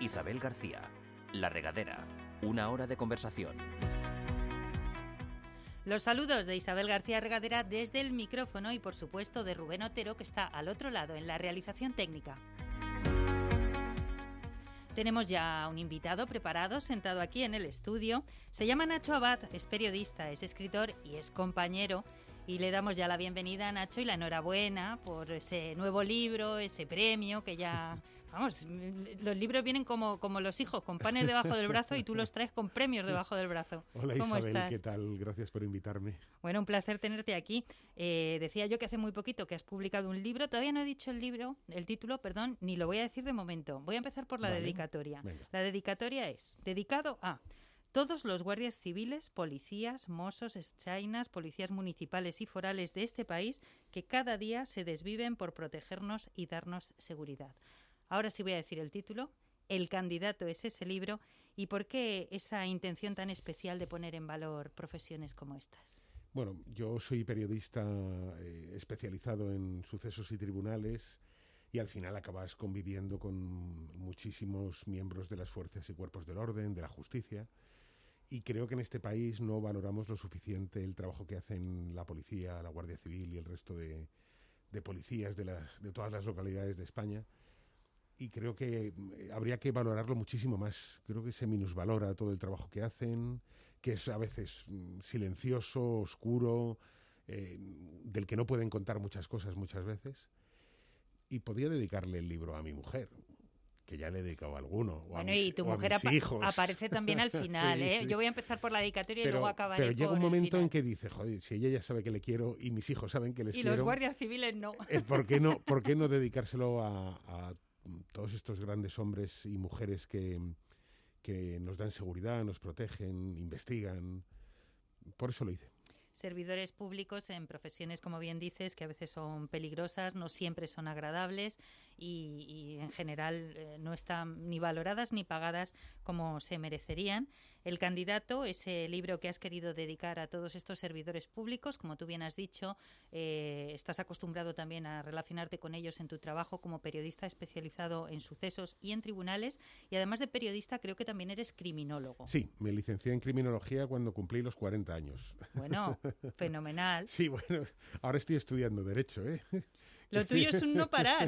Isabel García, La Regadera, una hora de conversación. Los saludos de Isabel García Regadera desde el micrófono y, por supuesto, de Rubén Otero, que está al otro lado en la realización técnica. Tenemos ya un invitado preparado, sentado aquí en el estudio. Se llama Nacho Abad, es periodista, es escritor y es compañero. Y le damos ya la bienvenida a Nacho y la enhorabuena por ese nuevo libro, ese premio que ya... Vamos, los libros vienen como los hijos, con panes debajo del brazo, y tú los traes con premios debajo del brazo. Hola ¿Cómo Isabel, estás? ¿qué tal? Gracias por invitarme. Bueno, un placer tenerte aquí. Decía yo que hace muy poquito que has publicado un libro. Todavía no he dicho el título, ni lo voy a decir de momento. Voy a empezar por la dedicatoria. Venga. La dedicatoria es dedicado a todos los guardias civiles, policías, mozos, ertzainas, policías municipales y forales de este país que cada día se desviven por protegernos y darnos seguridad. Ahora sí voy a decir el título. El candidato es ese libro. ¿Y por qué esa intención tan especial de poner en valor profesiones como estas? Bueno, yo soy periodista especializado en sucesos y tribunales, y al final acabas conviviendo con muchísimos miembros de las fuerzas y cuerpos del orden, de la justicia, y creo que en este país no valoramos lo suficiente el trabajo que hacen la policía, la Guardia Civil y el resto de policías de todas las localidades de España. Y creo que habría que valorarlo muchísimo más. Creo que se minusvalora todo el trabajo que hacen, que es a veces silencioso, oscuro, del que no pueden contar muchas cosas muchas veces. Y podría dedicarle el libro a mi mujer, que ya le he dedicado a alguno. Bueno, y tu mujer hijos. aparece también al final, Sí, ¿eh? sí. Yo voy a empezar por la dedicatoria y luego acabaré Pero llega por un el momento final. en que dice, joder, si ella ya sabe que le quiero y mis hijos saben que les Y quiero... los guardias civiles no. ¿Por qué no dedicárselo a todos estos grandes hombres y mujeres que nos dan seguridad, nos protegen, investigan? Por eso lo hice. Servidores públicos en profesiones, como bien dices, que a veces son peligrosas, no siempre son agradables y en general no están ni valoradas ni pagadas como se merecerían. El candidato, ese libro que has querido dedicar a todos estos servidores públicos, como tú bien has dicho, estás acostumbrado también a relacionarte con ellos en tu trabajo como periodista especializado en sucesos y en tribunales, y además de periodista creo que también eres criminólogo. Sí, me licencié en criminología cuando cumplí los 40 años. Bueno, fenomenal. Sí, bueno, ahora estoy estudiando Derecho, ¿eh? Lo tuyo es un no parar.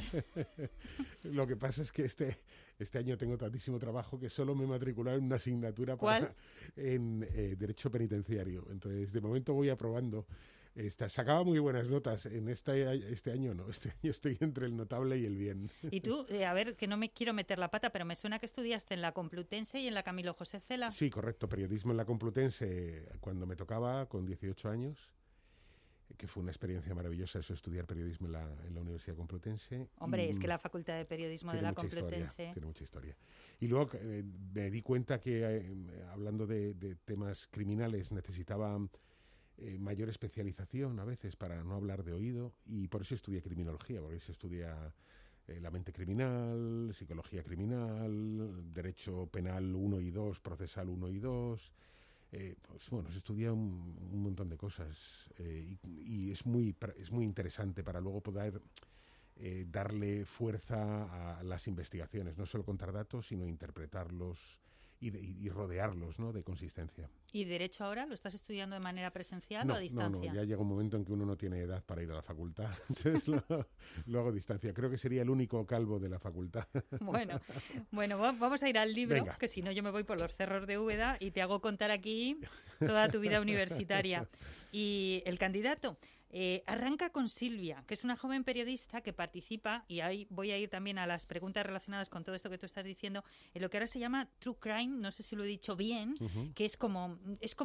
Lo que pasa es que este año tengo tantísimo trabajo que solo me he matriculado en una asignatura en Derecho Penitenciario. Entonces, de momento voy aprobando. Sacaba muy buenas notas. En este año no. Este año estoy entre el notable y el bien. Y tú, a ver, que no me quiero meter la pata, pero me suena que estudiaste en la Complutense y en la Camilo José Cela. Sí, correcto. Periodismo en la Complutense cuando me tocaba, con 18 años, que fue una experiencia maravillosa eso, estudiar periodismo en la Universidad Complutense. Hombre, es que la Facultad de Periodismo de la Complutense... Tiene mucha historia. Y luego me di cuenta que, hablando de temas criminales, necesitaba mayor especialización a veces para no hablar de oído, y por eso estudié criminología, porque se estudia la mente criminal, psicología criminal, derecho penal 1 y 2, procesal 1 y 2... pues bueno, se estudia un montón de cosas y es muy interesante para luego poder darle fuerza a las investigaciones, no solo contar datos, sino interpretarlos y rodearlos, ¿no?, de consistencia. ¿Y Derecho ahora lo estás estudiando de manera presencial o a distancia? No, ya llega un momento en que uno no tiene edad para ir a la facultad, entonces lo hago a distancia. Creo que sería el único calvo de la facultad. Bueno, vamos a ir al libro, Venga. Que si no yo me voy por los cerros de Úbeda y te hago contar aquí toda tu vida universitaria. Y el candidato arranca con Silvia, que es una joven periodista que participa, y ahí voy a ir también a las preguntas relacionadas con todo esto que tú estás diciendo, en lo que ahora se llama True Crime, no sé si lo he dicho bien, que es como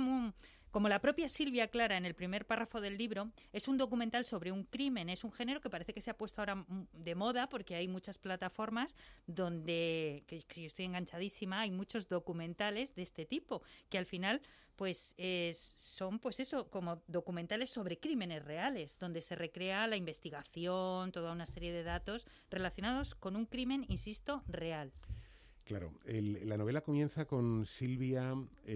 la propia Silvia aclara en el primer párrafo del libro, es un documental sobre un crimen, es un género que parece que se ha puesto ahora de moda porque hay muchas plataformas donde, que yo estoy enganchadísima, hay muchos documentales de este tipo, que al final pues son pues eso, como documentales sobre crímenes reales, donde se recrea la investigación, toda una serie de datos relacionados con un crimen, insisto, real. Claro, la novela comienza con Silvia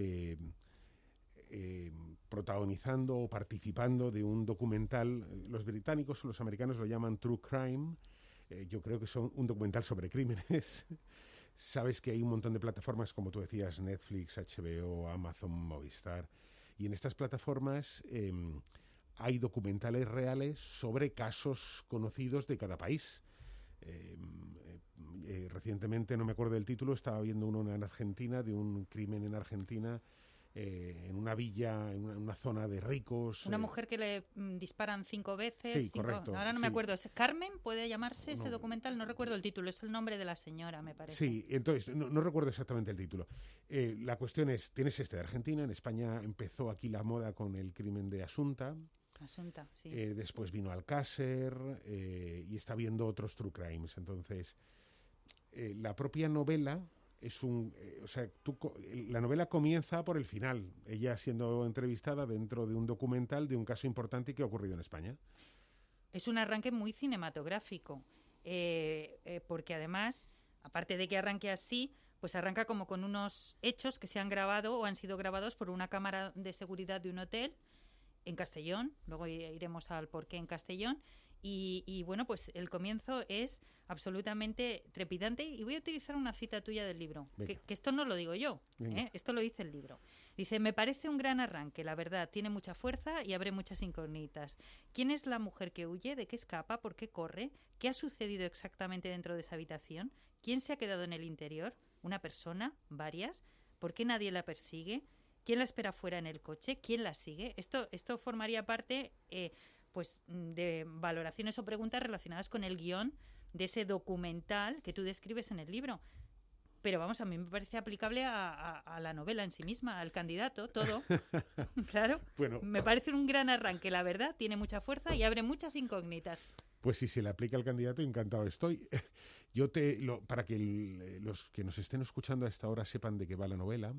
protagonizando o participando de un documental. Los británicos o los americanos lo llaman True Crime. Yo creo que son un documental sobre crímenes, Sabes que hay un montón de plataformas, como tú decías, Netflix, HBO, Amazon, Movistar. Y en estas plataformas hay documentales reales sobre casos conocidos de cada país. Recientemente, no me acuerdo del título, estaba viendo uno en Argentina, de un crimen en Argentina, en una villa, en una zona de ricos. Una mujer que le disparan 5 veces. Sí, correcto. Ahora no me acuerdo. ¿Carmen puede llamarse ese No. documental? No recuerdo el título. Es el nombre de la señora, me parece. Sí, entonces, no recuerdo exactamente el título. La cuestión es, tienes este de Argentina, en España empezó aquí la moda con el crimen de Asunta. Asunta, sí. Después vino Alcácer y está viendo otros true crimes. Entonces, la propia novela es la novela comienza por el final, ella siendo entrevistada dentro de un documental de un caso importante que ha ocurrido en España. Es un arranque muy cinematográfico, porque además, aparte de que arranque así, pues arranca como con unos hechos que se han grabado o han sido grabados por una cámara de seguridad de un hotel en Castellón. Luego iremos al porqué en Castellón. Y bueno, pues el comienzo es absolutamente trepidante. Y voy a utilizar una cita tuya del libro, que esto no lo digo yo, esto lo dice el libro. Dice: me parece un gran arranque, la verdad, tiene mucha fuerza y abre muchas incógnitas. ¿Quién es la mujer que huye? ¿De qué escapa? ¿Por qué corre? ¿Qué ha sucedido exactamente dentro de esa habitación? ¿Quién se ha quedado en el interior? ¿Una persona? ¿Varias? ¿Por qué nadie la persigue? ¿Quién la espera fuera en el coche? ¿Quién la sigue? Esto formaría parte pues de valoraciones o preguntas relacionadas con el guión de ese documental que tú describes en el libro. Pero vamos, a mí me parece aplicable a la novela en sí misma, al candidato, todo. Claro, Bueno, me parece un gran arranque, la verdad, tiene mucha fuerza y abre muchas incógnitas. pues si se le aplica al candidato, encantado estoy. Para que los que nos estén escuchando a esta hora sepan de qué va la novela,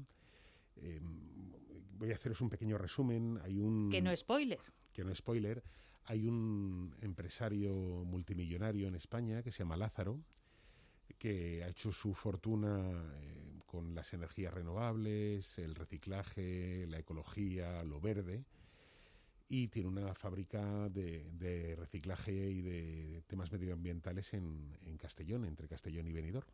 voy a haceros un pequeño resumen. Que no es spoiler. Que no es spoiler. Hay un empresario multimillonario en España que se llama Lázaro, que ha hecho su fortuna con las energías renovables, el reciclaje, la ecología, lo verde, y tiene una fábrica de reciclaje y de temas medioambientales en Castellón, entre Castellón y Benidorm.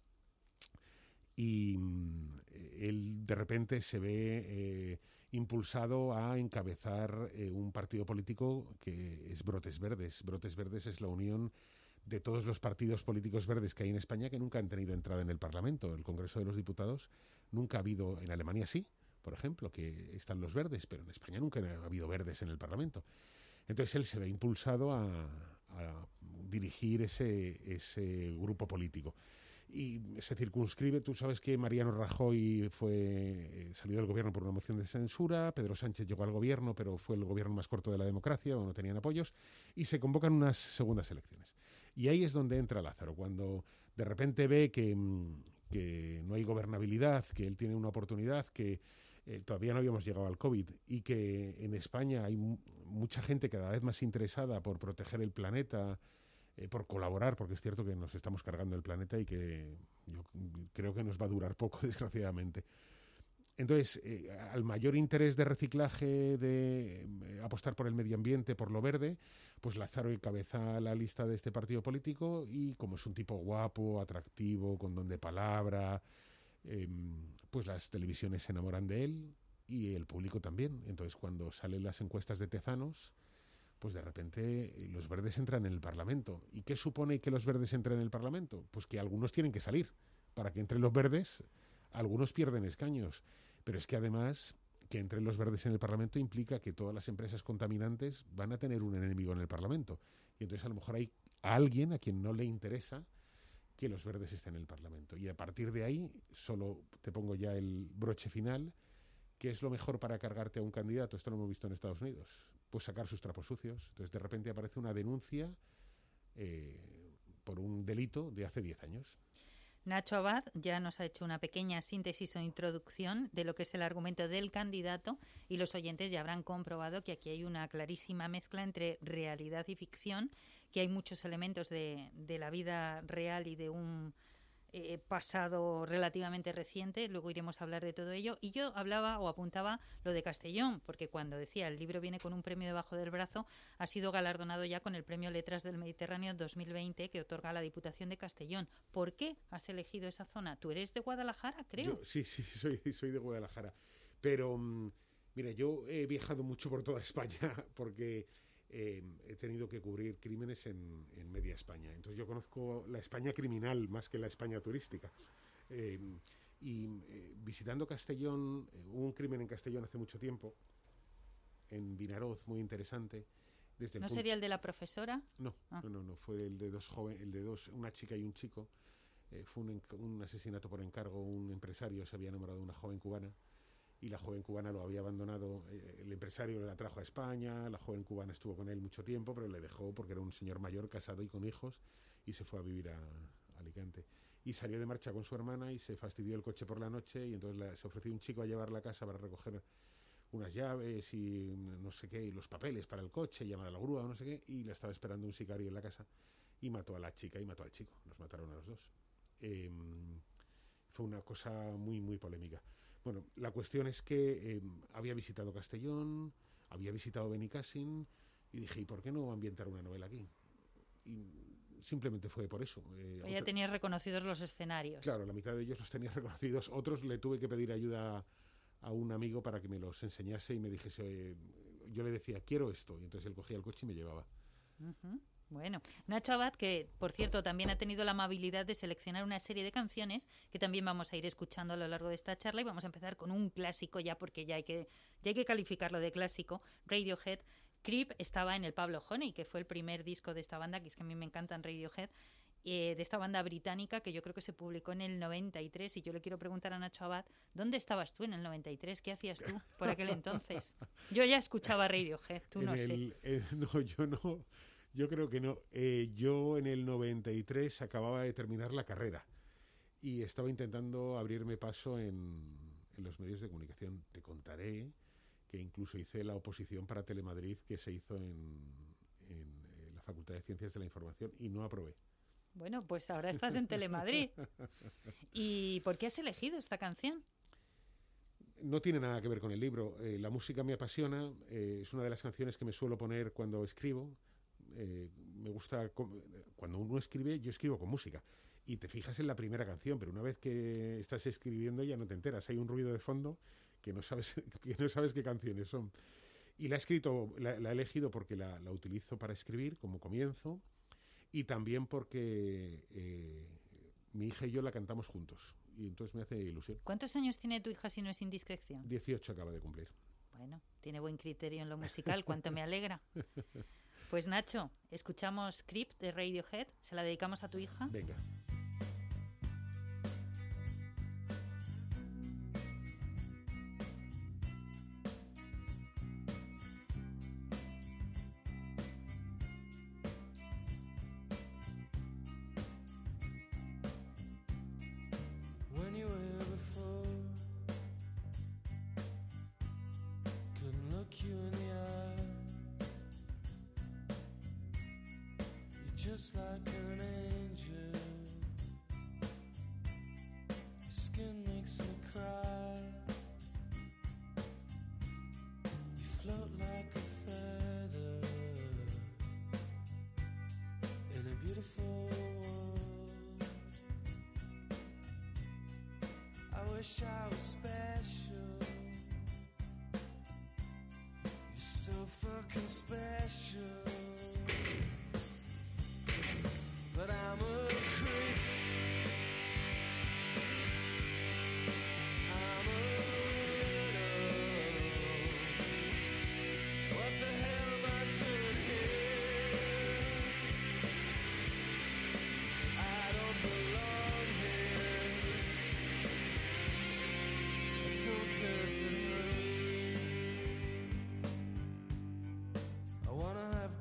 Y él de repente se ve impulsado a encabezar un partido político que es Brotes Verdes. Brotes Verdes es la unión de todos los partidos políticos verdes que hay en España que nunca han tenido entrada en el Parlamento. El Congreso de los Diputados nunca ha habido, en Alemania sí, por ejemplo, que están los verdes, pero en España nunca ha habido verdes en el Parlamento. Entonces él se ve impulsado a dirigir ese grupo político. Y se circunscribe, tú sabes que Mariano Rajoy salió del gobierno por una moción de censura, Pedro Sánchez llegó al gobierno, pero fue el gobierno más corto de la democracia, o no tenían apoyos, y se convocan unas segundas elecciones. Y ahí es donde entra Lázaro, cuando de repente ve que no hay gobernabilidad, que él tiene una oportunidad, que todavía no habíamos llegado al COVID, y que en España hay mucha gente cada vez más interesada por proteger el planeta, por colaborar, porque es cierto que nos estamos cargando el planeta y que yo creo que nos va a durar poco, desgraciadamente. Entonces, al mayor interés de reciclaje, de apostar por el medio ambiente, por lo verde, pues Lázaro encabeza la lista de este partido político y como es un tipo guapo, atractivo, con don de palabra, pues las televisiones se enamoran de él y el público también. Entonces, cuando salen las encuestas de Tezanos, pues de repente los verdes entran en el Parlamento. ¿Y qué supone que los verdes entren en el Parlamento? Pues que algunos tienen que salir. Para que entren los verdes, algunos pierden escaños. Pero es que además, que entren los verdes en el Parlamento implica que todas las empresas contaminantes van a tener un enemigo en el Parlamento. Y entonces a lo mejor hay alguien a quien no le interesa que los verdes estén en el Parlamento. Y a partir de ahí, solo te pongo ya el broche final, ¿qué es lo mejor para cargarte a un candidato? Esto lo hemos visto en Estados Unidos. Pues sacar sus trapos sucios. Entonces, de repente aparece una denuncia por un delito de hace 10 años. Nacho Abad ya nos ha hecho una pequeña síntesis o introducción de lo que es el argumento del candidato y los oyentes ya habrán comprobado que aquí hay una clarísima mezcla entre realidad y ficción, que hay muchos elementos de la vida real y de un pasado relativamente reciente, luego iremos a hablar de todo ello. Y yo hablaba o apuntaba lo de Castellón, porque cuando decía el libro viene con un premio debajo del brazo, ha sido galardonado ya con el Premio Letras del Mediterráneo 2020 que otorga la Diputación de Castellón. ¿Por qué has elegido esa zona? Tú eres de Guadalajara, creo. Sí, soy de Guadalajara. Pero, mira, yo he viajado mucho por toda España porque he tenido que cubrir crímenes en media España. Entonces yo conozco la España criminal más que la España turística. Visitando Castellón, hubo un crimen en Castellón hace mucho tiempo, en Vinaroz, muy interesante. ¿No sería el de la profesora? No, fue el de dos jóvenes, una chica y un chico. Fue un asesinato por encargo. Un empresario se había enamorado de una joven cubana y la joven cubana lo había abandonado. El empresario la trajo a España, la joven cubana estuvo con él mucho tiempo, pero le dejó porque era un señor mayor, casado y con hijos, y se fue a vivir a Alicante. Y salió de marcha con su hermana y se fastidió el coche por la noche, y entonces se ofreció un chico a llevarla a casa para recoger unas llaves y no sé qué, y los papeles para el coche, y llamar a la grúa o no sé qué, y la estaba esperando un sicario en la casa y mató a la chica y mató al chico. Nos mataron a los dos. Fue una cosa muy, muy polémica. Bueno, la cuestión es que había visitado Castellón, había visitado Benicàssim y dije, ¿y por qué no ambientar una novela aquí? Y simplemente fue por eso. Ya tenías reconocidos los escenarios. Claro, la mitad de ellos los tenía reconocidos. Otros le tuve que pedir ayuda a un amigo para que me los enseñase y me dijese, yo le decía, quiero esto, y entonces él cogía el coche y me llevaba. Uh-huh. Bueno, Nacho Abad, que por cierto también ha tenido la amabilidad de seleccionar una serie de canciones que también vamos a ir escuchando a lo largo de esta charla, y vamos a empezar con un clásico ya, porque ya hay que calificarlo de clásico. Radiohead. Creep estaba en el Pablo Honey, que fue el primer disco de esta banda, que es que a mí me encantan Radiohead, de esta banda británica que yo creo que se publicó en el 93, y yo le quiero preguntar a Nacho Abad, ¿dónde estabas tú en el 93? ¿Qué hacías tú por aquel entonces? Yo ya escuchaba Radiohead, tú no sé. No, yo no. Yo creo que no. Yo en el 93 acababa de terminar la carrera y estaba intentando abrirme paso en los medios de comunicación. Te contaré que incluso hice la oposición para Telemadrid que se hizo en la Facultad de Ciencias de la Información y no aprobé. Bueno, pues ahora estás en Telemadrid. ¿Y por qué has elegido esta canción? No tiene nada que ver con el libro. La música me apasiona. Es una de las canciones que me suelo poner cuando escribo. Me gusta, cuando uno escribe, yo escribo con música y te fijas en la primera canción, pero una vez que estás escribiendo ya no te enteras, hay un ruido de fondo que no sabes qué canciones son. Y la he elegido porque la utilizo para escribir como comienzo, y también porque mi hija y yo la cantamos juntos y entonces me hace ilusión. ¿Cuántos años tiene tu hija, si no es indiscreción? 18 acaba de cumplir. Bueno, tiene buen criterio en lo musical, cuánto me alegra. Pues Nacho, escuchamos Creep de Radiohead, se la dedicamos a tu hija. Venga. Just like an angel, your skin makes me cry. You float like a feather in a beautiful world. I wish I was special. You're so fucking special. But I'm a creep. I'm a widow. What the hell am I doing here? I don't belong here. I don't care if it hurts. I wanna have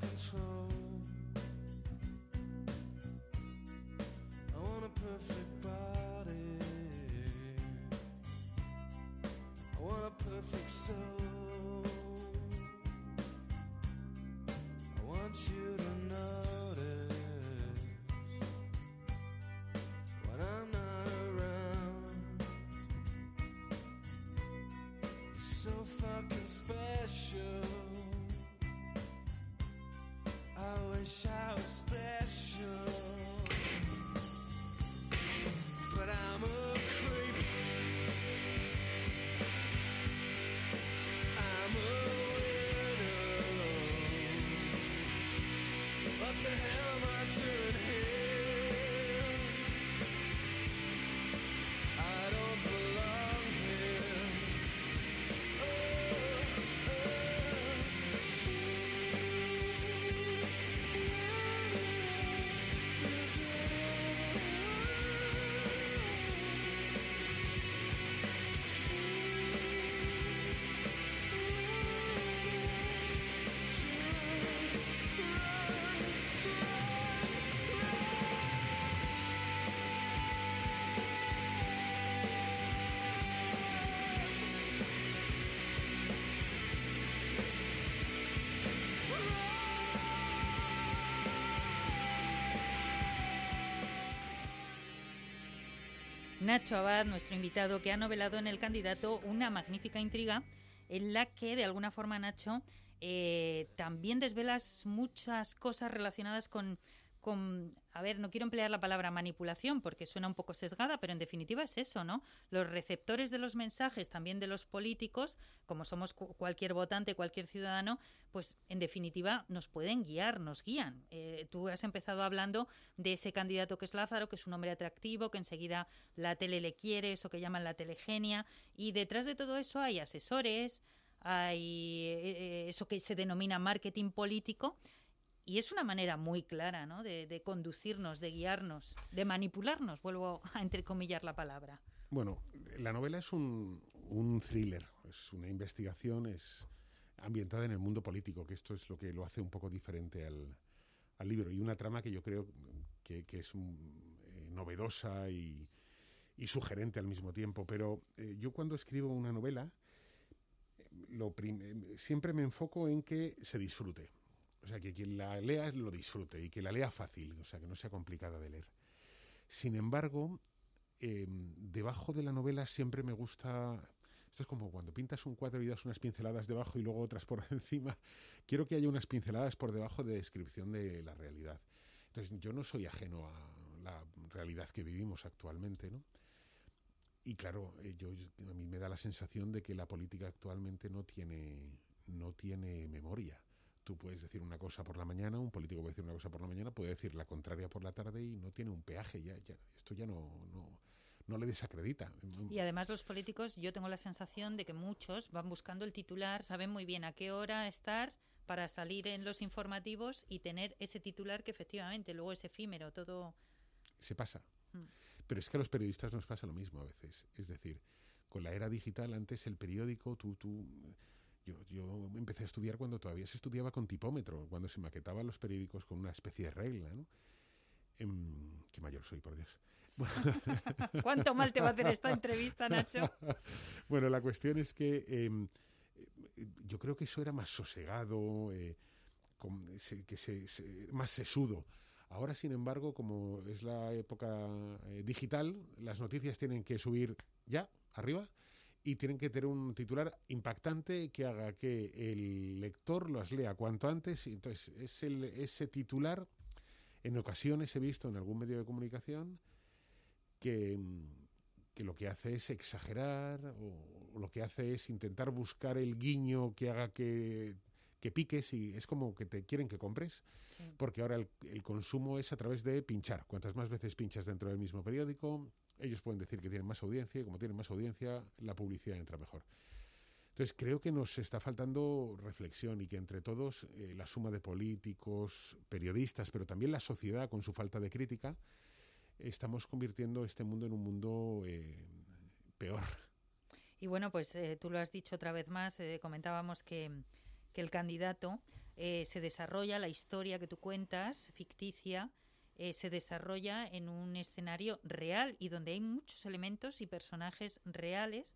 special. I wish I was special, but I'm a creep. I'm a widow. What the hell am I doing here? I don't belong here. Nacho Abad, nuestro invitado, que ha novelado en El Candidato una magnífica intriga en la que, de alguna forma, Nacho, también desvelas muchas cosas relacionadas con, a ver, no quiero emplear la palabra manipulación porque suena un poco sesgada, pero en definitiva es eso, ¿no? Los receptores de los mensajes, también de los políticos, como somos cualquier votante, cualquier ciudadano, pues en definitiva nos pueden guiar, nos guían. Tú has empezado hablando de ese candidato que es Lázaro, que es un hombre atractivo, que enseguida la tele le quiere, eso que llaman la telegenia, y detrás de todo eso hay asesores, hay eso que se denomina marketing político. Y es una manera muy clara, ¿no?, de conducirnos, de guiarnos, de manipularnos, vuelvo a entrecomillar la palabra. Bueno, la novela es un thriller, es una investigación, es ambientada en el mundo político, que esto es lo que lo hace un poco diferente al libro, y una trama que yo creo que es novedosa y sugerente al mismo tiempo. Pero yo cuando escribo una novela, siempre me enfoco en que se disfrute. O sea, que quien la lea lo disfrute y que la lea fácil, o sea, que no sea complicada de leer. Sin embargo, debajo de la novela siempre me gusta... Esto es como cuando pintas un cuadro y das unas pinceladas debajo y luego otras por encima. Quiero que haya unas pinceladas por debajo de descripción de la realidad. Entonces, yo no soy ajeno a la realidad que vivimos actualmente, ¿no? Y claro, a mí me da la sensación de que la política actualmente no tiene memoria. Tú puedes decir una cosa por la mañana, un político puede decir una cosa por la mañana, puede decir la contraria por la tarde y no tiene un peaje. Esto ya no le desacredita. Y además los políticos, yo tengo la sensación de que muchos van buscando el titular, saben muy bien a qué hora estar para salir en los informativos y tener ese titular que efectivamente luego es efímero, todo... Se pasa. Pero es que a los periodistas nos pasa lo mismo a veces. Es decir, con la era digital, antes el periódico, Yo empecé a estudiar cuando todavía se estudiaba con tipómetro, cuando se maquetaban los periódicos con una especie de regla, ¿no? Qué mayor soy, por Dios. ¿Cuánto mal te va a hacer esta entrevista, Nacho? Bueno, la cuestión es que yo creo que eso era más sosegado, más sesudo. Ahora, sin embargo, como es la época digital, las noticias tienen que subir ya, arriba, y tienen que tener un titular impactante que haga que el lector los lea cuanto antes. Y entonces, ese titular, en ocasiones he visto en algún medio de comunicación que lo que hace es exagerar o lo que hace es intentar buscar el guiño que haga que piques, y es como que te quieren que compres, sí. Porque ahora el consumo es a través de pinchar. Cuantas más veces pinchas dentro del mismo periódico, ellos pueden decir que tienen más audiencia, y como tienen más audiencia, la publicidad entra mejor. Entonces creo que nos está faltando reflexión, y que entre todos, la suma de políticos, periodistas, pero también la sociedad con su falta de crítica, estamos convirtiendo este mundo en un mundo peor. Y bueno, pues tú lo has dicho otra vez más, comentábamos que El Candidato se desarrolla, la historia que tú cuentas, ficticia, se desarrolla en un escenario real y donde hay muchos elementos y personajes reales.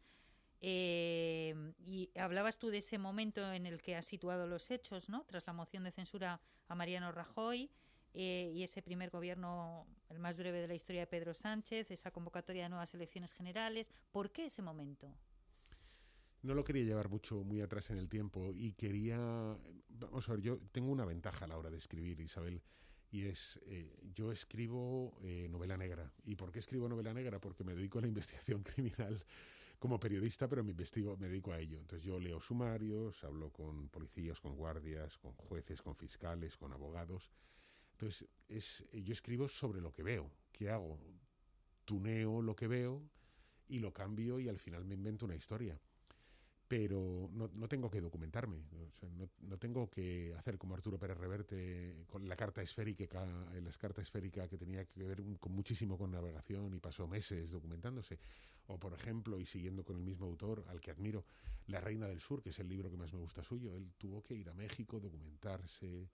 Y hablabas tú de ese momento en el que has situado los hechos, ¿no?, tras la moción de censura a Mariano Rajoy, y ese primer gobierno, el más breve de la historia de Pedro Sánchez, esa convocatoria de nuevas elecciones generales. ¿Por qué ese momento? no lo quería llevar muy atrás en el tiempo y quería... Vamos a ver, yo tengo una ventaja a la hora de escribir, Isabel, y es, yo escribo novela negra. ¿Y por qué escribo novela negra? Porque me dedico a la investigación criminal como periodista, pero me dedico a ello. Entonces yo leo sumarios, hablo con policías, con guardias, con jueces, con fiscales, con abogados. Entonces yo escribo sobre lo que veo. ¿Qué hago? Tuneo lo que veo y lo cambio y al final me invento una historia. Pero no tengo que documentarme, o sea, no tengo que hacer como Arturo Pérez Reverte con la carta esférica que tenía que ver muchísimo con navegación y pasó meses documentándose. O, por ejemplo, y siguiendo con el mismo autor, al que admiro, La Reina del Sur, que es el libro que más me gusta suyo. Él tuvo que ir a México, documentarse,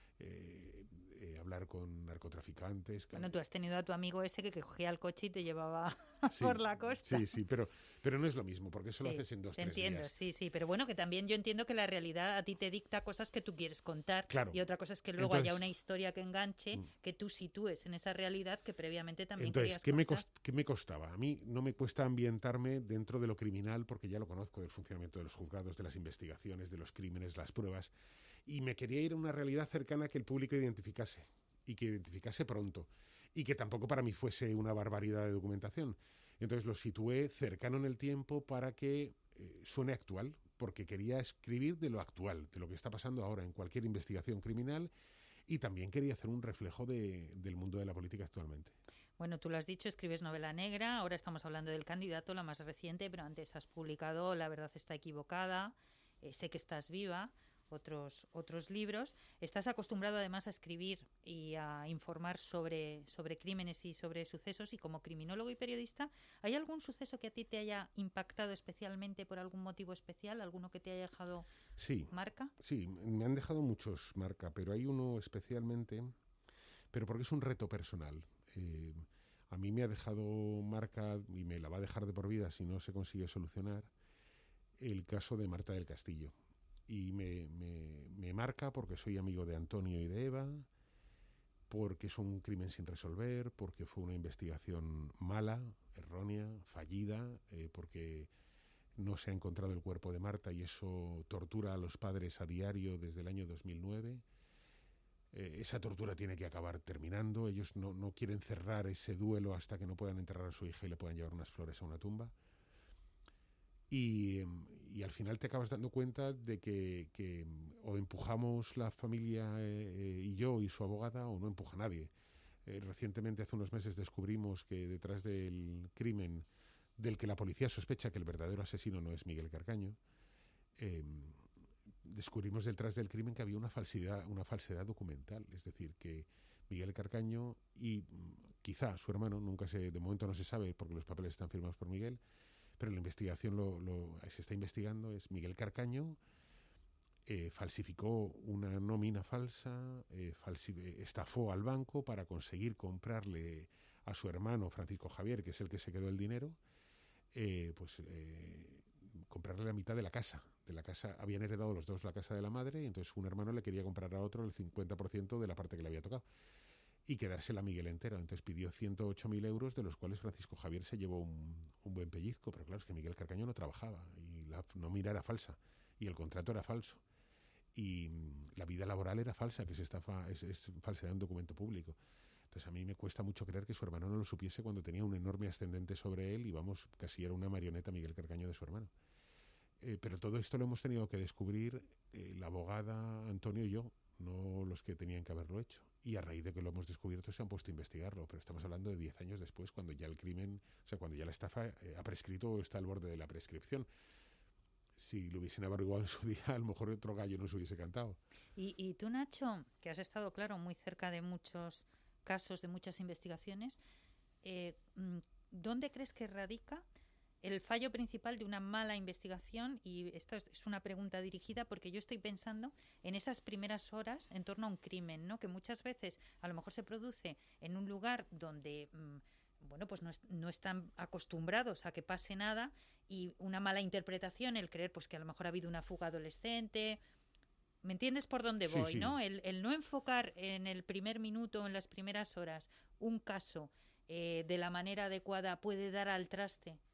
hablar con narcotraficantes. Bueno, tú has tenido a tu amigo ese que cogía el coche y te llevaba Sí, por la costa. Sí, pero no es lo mismo, porque eso lo haces en 2-3 días. Te entiendo, sí, pero bueno, que también yo entiendo que la realidad a ti te dicta cosas que tú quieres contar. Claro. Y otra cosa es que luego haya una historia que enganche, que tú sitúes en esa realidad que previamente también querías contar. ¿Qué me costaba? A mí no me cuesta ambientarme dentro de lo criminal, porque ya lo conozco, del funcionamiento de los juzgados, de las investigaciones, de los crímenes, las pruebas, y me quería ir a una realidad cercana que el público identificase, y que identificase pronto, y que tampoco para mí fuese una barbaridad de documentación. Entonces lo situé cercano en el tiempo para que suene actual, porque quería escribir de lo actual, de lo que está pasando ahora en cualquier investigación criminal, y también quería hacer un reflejo del mundo de la política actualmente. Bueno, tú lo has dicho, escribes novela negra, ahora estamos hablando del Candidato, la más reciente, pero antes has publicado La verdad está equivocada, Sé que estás viva, otros libros. Estás acostumbrado además a escribir y a informar sobre crímenes y sobre sucesos, y como criminólogo y periodista, ¿hay algún suceso que a ti te haya impactado especialmente por algún motivo especial? ¿Alguno que te haya dejado marca? Sí, me han dejado muchos marca, pero hay uno especialmente, pero porque es un reto personal. A mí me ha dejado marca y me la va a dejar de por vida si no se consigue solucionar el caso de Marta del Castillo. Y me marca porque soy amigo de Antonio y de Eva, porque es un crimen sin resolver, porque fue una investigación mala, errónea, fallida, porque no se ha encontrado el cuerpo de Marta y eso tortura a los padres a diario desde el año 2009. Esa tortura tiene que acabar terminando. Ellos no quieren cerrar ese duelo hasta que no puedan enterrar a su hija y le puedan llevar unas flores a una tumba. Y al final te acabas dando cuenta de que o empujamos la familia y yo y su abogada, o no empuja nadie. Recientemente, hace unos meses, descubrimos que detrás del crimen del que la policía sospecha que el verdadero asesino no es Miguel Carcaño, descubrimos detrás del crimen que había una falsedad documental. Es decir, que Miguel Carcaño y quizá su hermano, de momento no se sabe porque los papeles están firmados por Miguel, pero la investigación se está investigando, es Miguel Carcaño falsificó una nómina falsa, estafó al banco para conseguir comprarle a su hermano Francisco Javier, que es el que se quedó el dinero, comprarle la mitad de la casa. Habían heredado los dos la casa de la madre, y entonces un hermano le quería comprar a otro el 50% de la parte que le había tocado y quedársela a Miguel entero. Entonces pidió 108.000 euros, de los cuales Francisco Javier se llevó un buen pellizco, pero claro, es que Miguel Carcaño no trabajaba y la nómina era falsa y el contrato era falso y la vida laboral era falsa, que es falsedad de un documento público. Entonces a mí me cuesta mucho creer que su hermano no lo supiese cuando tenía un enorme ascendente sobre él y casi era una marioneta Miguel Carcaño de su hermano. Pero todo esto lo hemos tenido que descubrir la abogada Antonio y yo, no los que tenían que haberlo hecho. Y a raíz de que lo hemos descubierto se han puesto a investigarlo, pero estamos hablando de 10 años después, cuando ya el crimen, cuando ya la estafa ha prescrito o está al borde de la prescripción. Si lo hubiesen averiguado en su día, a lo mejor otro gallo no se hubiese cantado. Y tú, Nacho, que has estado, claro, muy cerca de muchos casos, de muchas investigaciones, ¿dónde crees que radica el fallo principal de una mala investigación? Y esta es una pregunta dirigida porque yo estoy pensando en esas primeras horas en torno a un crimen, ¿no? Que muchas veces a lo mejor se produce en un lugar donde pues no están acostumbrados a que pase nada, y una mala interpretación, el creer pues que a lo mejor ha habido una fuga adolescente. ¿Me entiendes por dónde voy, sí. ¿no? El no enfocar en el primer minuto, en las primeras horas, un caso de la manera adecuada puede dar al traste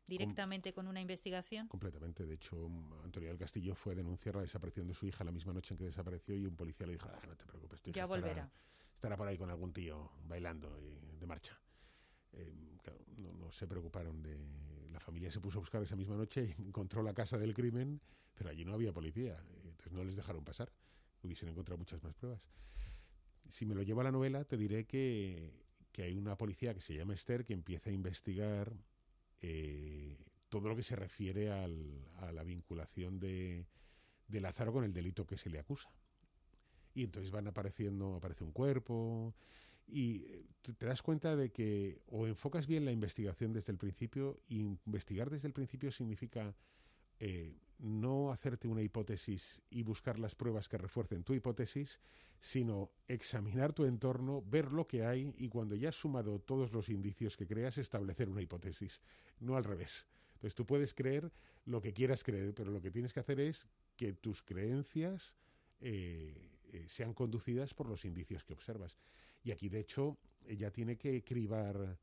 directamente con una investigación? Completamente. De hecho, Antonio del Castillo fue a denunciar la desaparición de su hija la misma noche en que desapareció y un policía le dijo, no te preocupes, tu hija Ya volverá. estará por ahí con algún tío bailando y de marcha. Claro, no se preocuparon de... La familia se puso a buscar esa misma noche y encontró la casa del crimen, pero allí no había policía, entonces no les dejaron pasar. Hubiesen encontrado muchas más pruebas. Si me lo llevo a la novela, te diré que hay una policía que se llama Esther que empieza a investigar todo lo que se refiere a la vinculación de Lázaro con el delito que se le acusa. Y entonces aparece un cuerpo y te das cuenta de que o enfocas bien la investigación desde el principio, y investigar desde el principio significa no hacerte una hipótesis y buscar las pruebas que refuercen tu hipótesis, sino examinar tu entorno, ver lo que hay y cuando ya has sumado todos los indicios que creas, establecer una hipótesis, no al revés. Entonces tú puedes creer lo que quieras creer, pero lo que tienes que hacer es que tus creencias sean conducidas por los indicios que observas. Y aquí, de hecho, ella tiene que cribar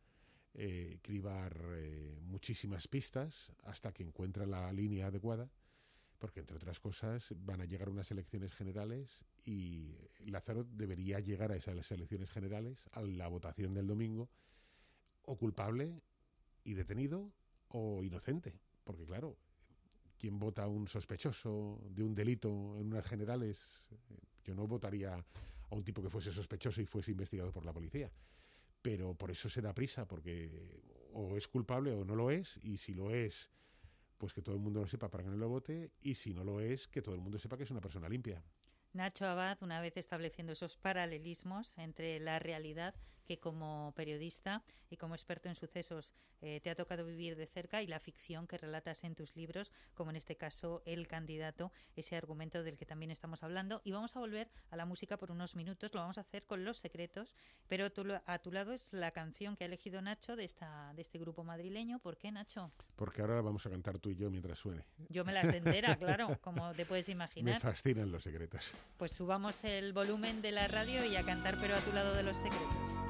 muchísimas pistas hasta que encuentra la línea adecuada, porque, entre otras cosas, van a llegar unas elecciones generales y Lázaro debería llegar a esas elecciones generales, a la votación del domingo, o culpable y detenido o inocente, porque, claro, ¿quién vota a un sospechoso de un delito en unas generales? Yo no votaría a un tipo que fuese sospechoso y fuese investigado por la policía. Pero por eso se da prisa, porque o es culpable o no lo es, y si lo es, pues que todo el mundo lo sepa para que no lo vote, y si no lo es, que todo el mundo sepa que es una persona limpia. Nacho Abad, una vez estableciendo esos paralelismos entre la realidad que como periodista y como experto en sucesos te ha tocado vivir de cerca y la ficción que relatas en tus libros, como en este caso El candidato, ese argumento del que también estamos hablando. Y vamos a volver a la música por unos minutos, lo vamos a hacer con Los Secretos, pero a tu lado es la canción que ha elegido Nacho de este grupo madrileño. ¿Por qué, Nacho? Porque ahora la vamos a cantar tú y yo mientras suene. Yo me las entera, claro, como te puedes imaginar. Me fascinan Los Secretos. Pues subamos el volumen de la radio y a cantar, pero a tu lado de Los Secretos.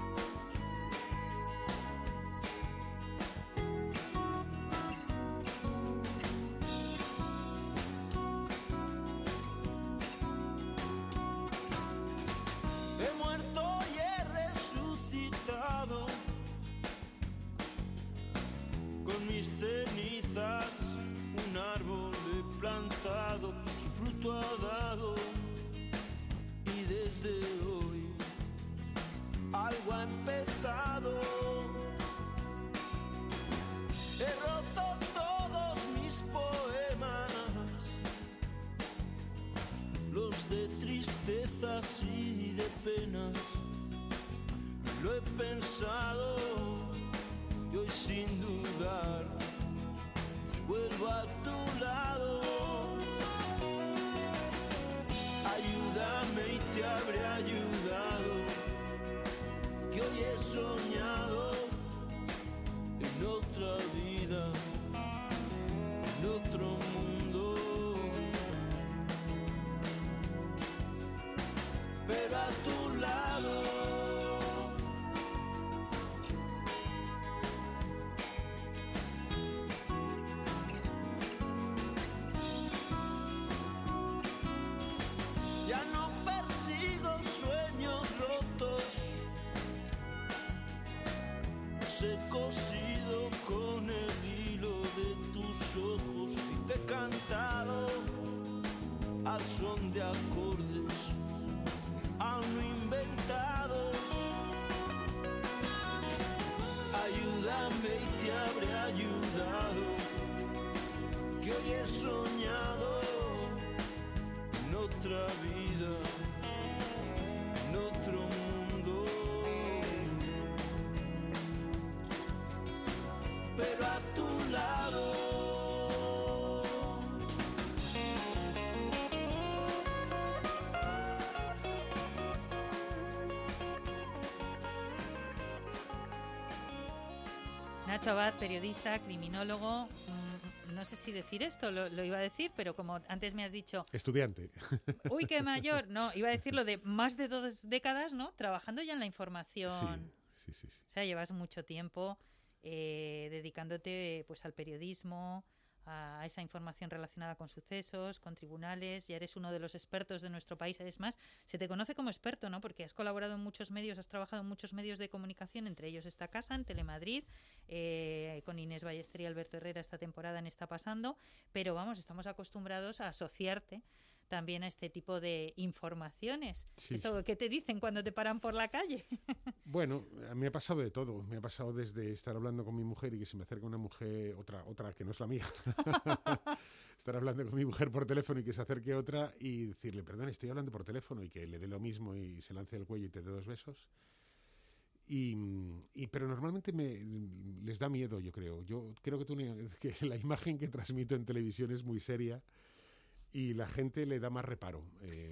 He muerto y he resucitado, con mis cenizas un árbol he plantado, su fruto ha dado, y desde hoy algo ha empezado. He roto todos mis poemas, los de tristezas y de penas. Lo he pensado y hoy sin dudar vuelvo a tu lado. Ayúdame y te habré ayudado, que hoy he soñado en otra vida, en otro mundo. Pero a tu lado. Ya no persigo sueños rotos, los he cosido con el hilo de tus ojos y te he cantado al son de acordes aún no inventados. Ayúdame y te habré ayudado, que hoy he soñado en otra vida, en otro mundo. Pero a tu lado. Nacho Abad, periodista, criminólogo, no sé si decir esto, lo iba a decir, pero como antes me has dicho... Estudiante. Uy, qué mayor. No, iba a decirlo de más de 2 décadas, ¿no? Trabajando ya en la información. Sí. O sea, llevas mucho tiempo dedicándote pues al periodismo, a esa información relacionada con sucesos, con tribunales. Ya eres uno de los expertos de nuestro país. Es más, se te conoce como experto, ¿no? Porque has colaborado en muchos medios, has trabajado en muchos medios de comunicación, entre ellos esta casa, en Telemadrid, con Inés Ballester y Alberto Herrera esta temporada en Está Pasando, pero vamos, estamos acostumbrados a asociarte también a este tipo de informaciones. Sí, ¿Esto sí. qué te dicen cuando te paran por la calle? Bueno, me ha pasado de todo. Me ha pasado desde estar hablando con mi mujer y que se me acerca una mujer, otra que no es la mía. Estar hablando con mi mujer por teléfono y que se acerque otra y decirle, perdón, estoy hablando por teléfono, y que le dé lo mismo y se lance el cuello y te dé 2 besos. Pero normalmente les da miedo, yo creo. Yo creo que la imagen que transmito en televisión es muy seria y la gente le da más reparo.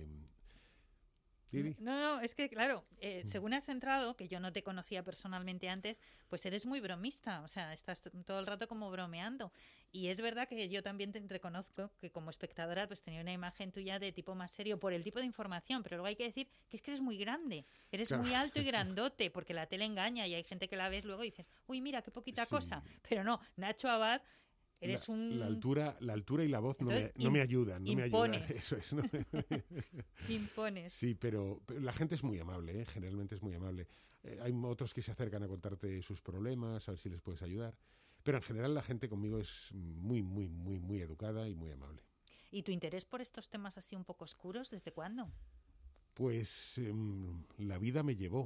Didi. No, es que claro, según has entrado, que yo no te conocía personalmente antes, pues eres muy bromista, o sea, estás todo el rato como bromeando. Y es verdad que yo también te reconozco que como espectadora pues tenía una imagen tuya de tipo más serio por el tipo de información, pero luego hay que decir que es que eres muy grande, eres Claro. muy alto y grandote, porque la tele engaña y hay gente que la ves luego y dices, uy, mira, qué poquita Sí. cosa. Pero no, Nacho Abad, eres La altura y la voz Entonces, no me ayudan. No me ayudan. impones. Eso es. ¿No? impones. Sí, pero la gente es muy amable, ¿eh? Generalmente es muy amable. Hay otros que se acercan a contarte sus problemas, a ver si les puedes ayudar. Pero en general la gente conmigo es muy, muy, muy, muy educada y muy amable. ¿Y tu interés por estos temas así un poco oscuros, desde cuándo? Pues la vida me llevó.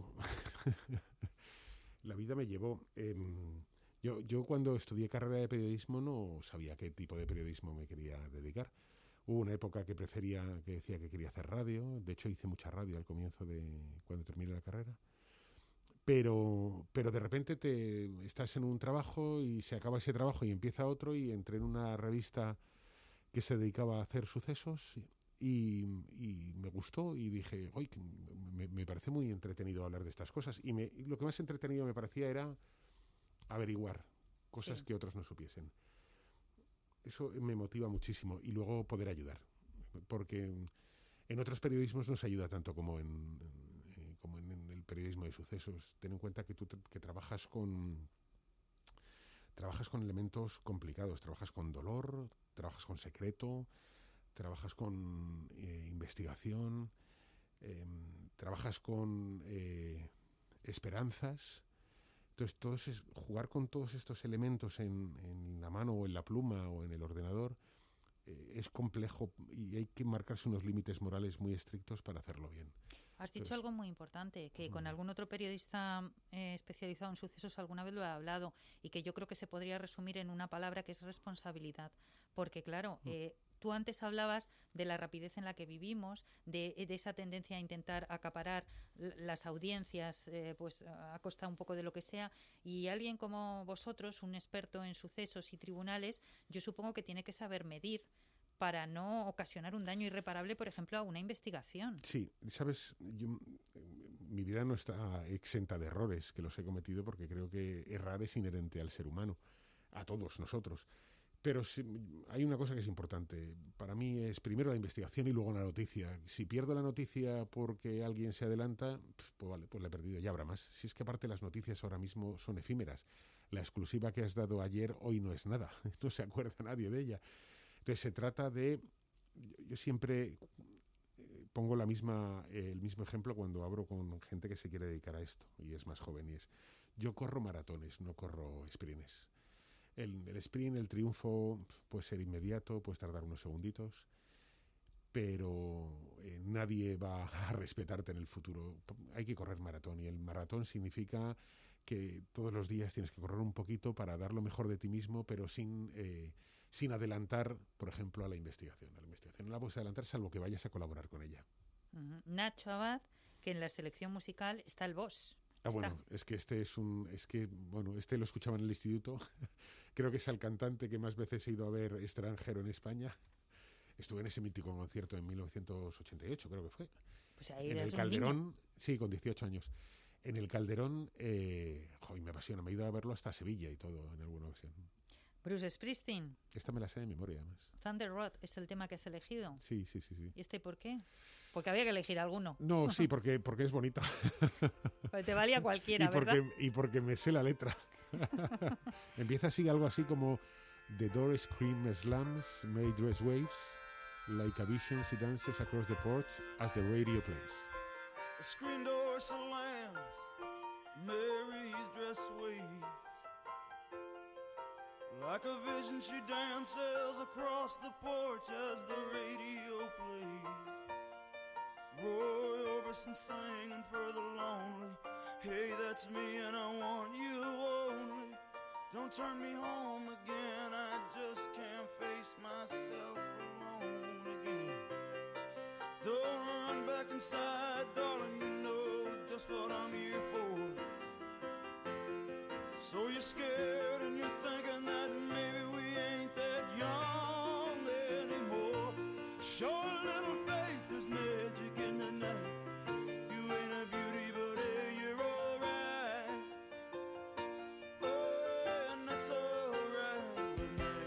La vida me llevó. Yo cuando estudié carrera de periodismo no sabía a qué tipo de periodismo me quería dedicar. Hubo una época que decía que quería hacer radio. De hecho hice mucha radio al comienzo cuando terminé la carrera. Pero de repente estás en un trabajo y se acaba ese trabajo y empieza otro, y entré en una revista que se dedicaba a hacer sucesos y me gustó y dije, oye, me parece muy entretenido hablar de estas cosas. Y lo que más entretenido me parecía era averiguar cosas Sí. que otros no supiesen. Eso me motiva muchísimo. Y luego poder ayudar. Porque en otros periodismos no se ayuda tanto como en el periodismo de sucesos. Ten en cuenta que que trabajas con elementos complicados. Trabajas con dolor, trabajas con secreto, trabajas con investigación, trabajas con esperanzas. Entonces, jugar con todos estos elementos en la mano o en la pluma o en el ordenador es complejo y hay que marcarse unos límites morales muy estrictos para hacerlo bien. Has dicho algo muy importante, que con algún otro periodista especializado en sucesos alguna vez lo he hablado, y que yo creo que se podría resumir en una palabra, que es responsabilidad. Porque claro, tú antes hablabas de la rapidez en la que vivimos, de esa tendencia a intentar acaparar las audiencias pues a costa un poco de lo que sea, y alguien como vosotros, un experto en sucesos y tribunales, yo supongo que tiene que saber medir para no ocasionar un daño irreparable, por ejemplo, a una investigación. Sí, sabes, mi vida no está exenta de errores, que los he cometido porque creo que errar es inherente al ser humano, a todos nosotros. Pero sí, hay una cosa que es importante. Para mí es primero la investigación y luego la noticia. Si pierdo la noticia porque alguien se adelanta, pues vale, pues la he perdido, ya habrá más. Si es que aparte las noticias ahora mismo son efímeras. La exclusiva que has dado ayer, hoy no es nada. No se acuerda nadie de ella. Entonces se trata de... Yo siempre pongo el mismo ejemplo cuando hablo con gente que se quiere dedicar a esto y es más joven, y es: yo corro maratones, no corro sprints. El sprint, el triunfo puede ser inmediato, puedes tardar unos segunditos, pero nadie va a respetarte en el futuro. Hay que correr maratón, y el maratón significa que todos los días tienes que correr un poquito para dar lo mejor de ti mismo, pero sin adelantar, por ejemplo, a la investigación. A la investigación no la puedes adelantar salvo que vayas a colaborar con ella. Nacho Abad, que en la selección musical está el boss. Bueno, es que este lo escuchaba en el instituto. Creo que es el cantante que más veces he ido a ver extranjero en España. Estuve en ese mítico concierto en 1988, creo que fue. Pues ahí en eres el Calderón, un niño. Sí, con 18 años. En el Calderón, me apasiona. Me he ido a verlo hasta Sevilla y todo en alguna ocasión. Bruce Springsteen. Esta me la sé de memoria, además. Thunder Road es el tema que has elegido. Sí. ¿Y este por qué? Porque había que elegir alguno. No, sí, porque es bonita. Pues te valía cualquiera, ¿verdad? Y porque me sé la letra. Empieza así, algo así como The door scream slams, Mary dress waves, like a vision she dances across the porch as the radio plays. The screen door slams, Mary's dress waves. Like a vision she dances across the porch as the radio plays. Roy Orbison singing for the lonely. Hey, that's me and I want you only. Don't turn me home again, I just can't face myself alone again. Don't run back inside, darling, you know just what I'm here for. So you're scared and you're thinking that maybe we ain't that young anymore. Show a little faith, there's magic in the night. You ain't a beauty, but hey, you're alright. Oh, and that's alright with me.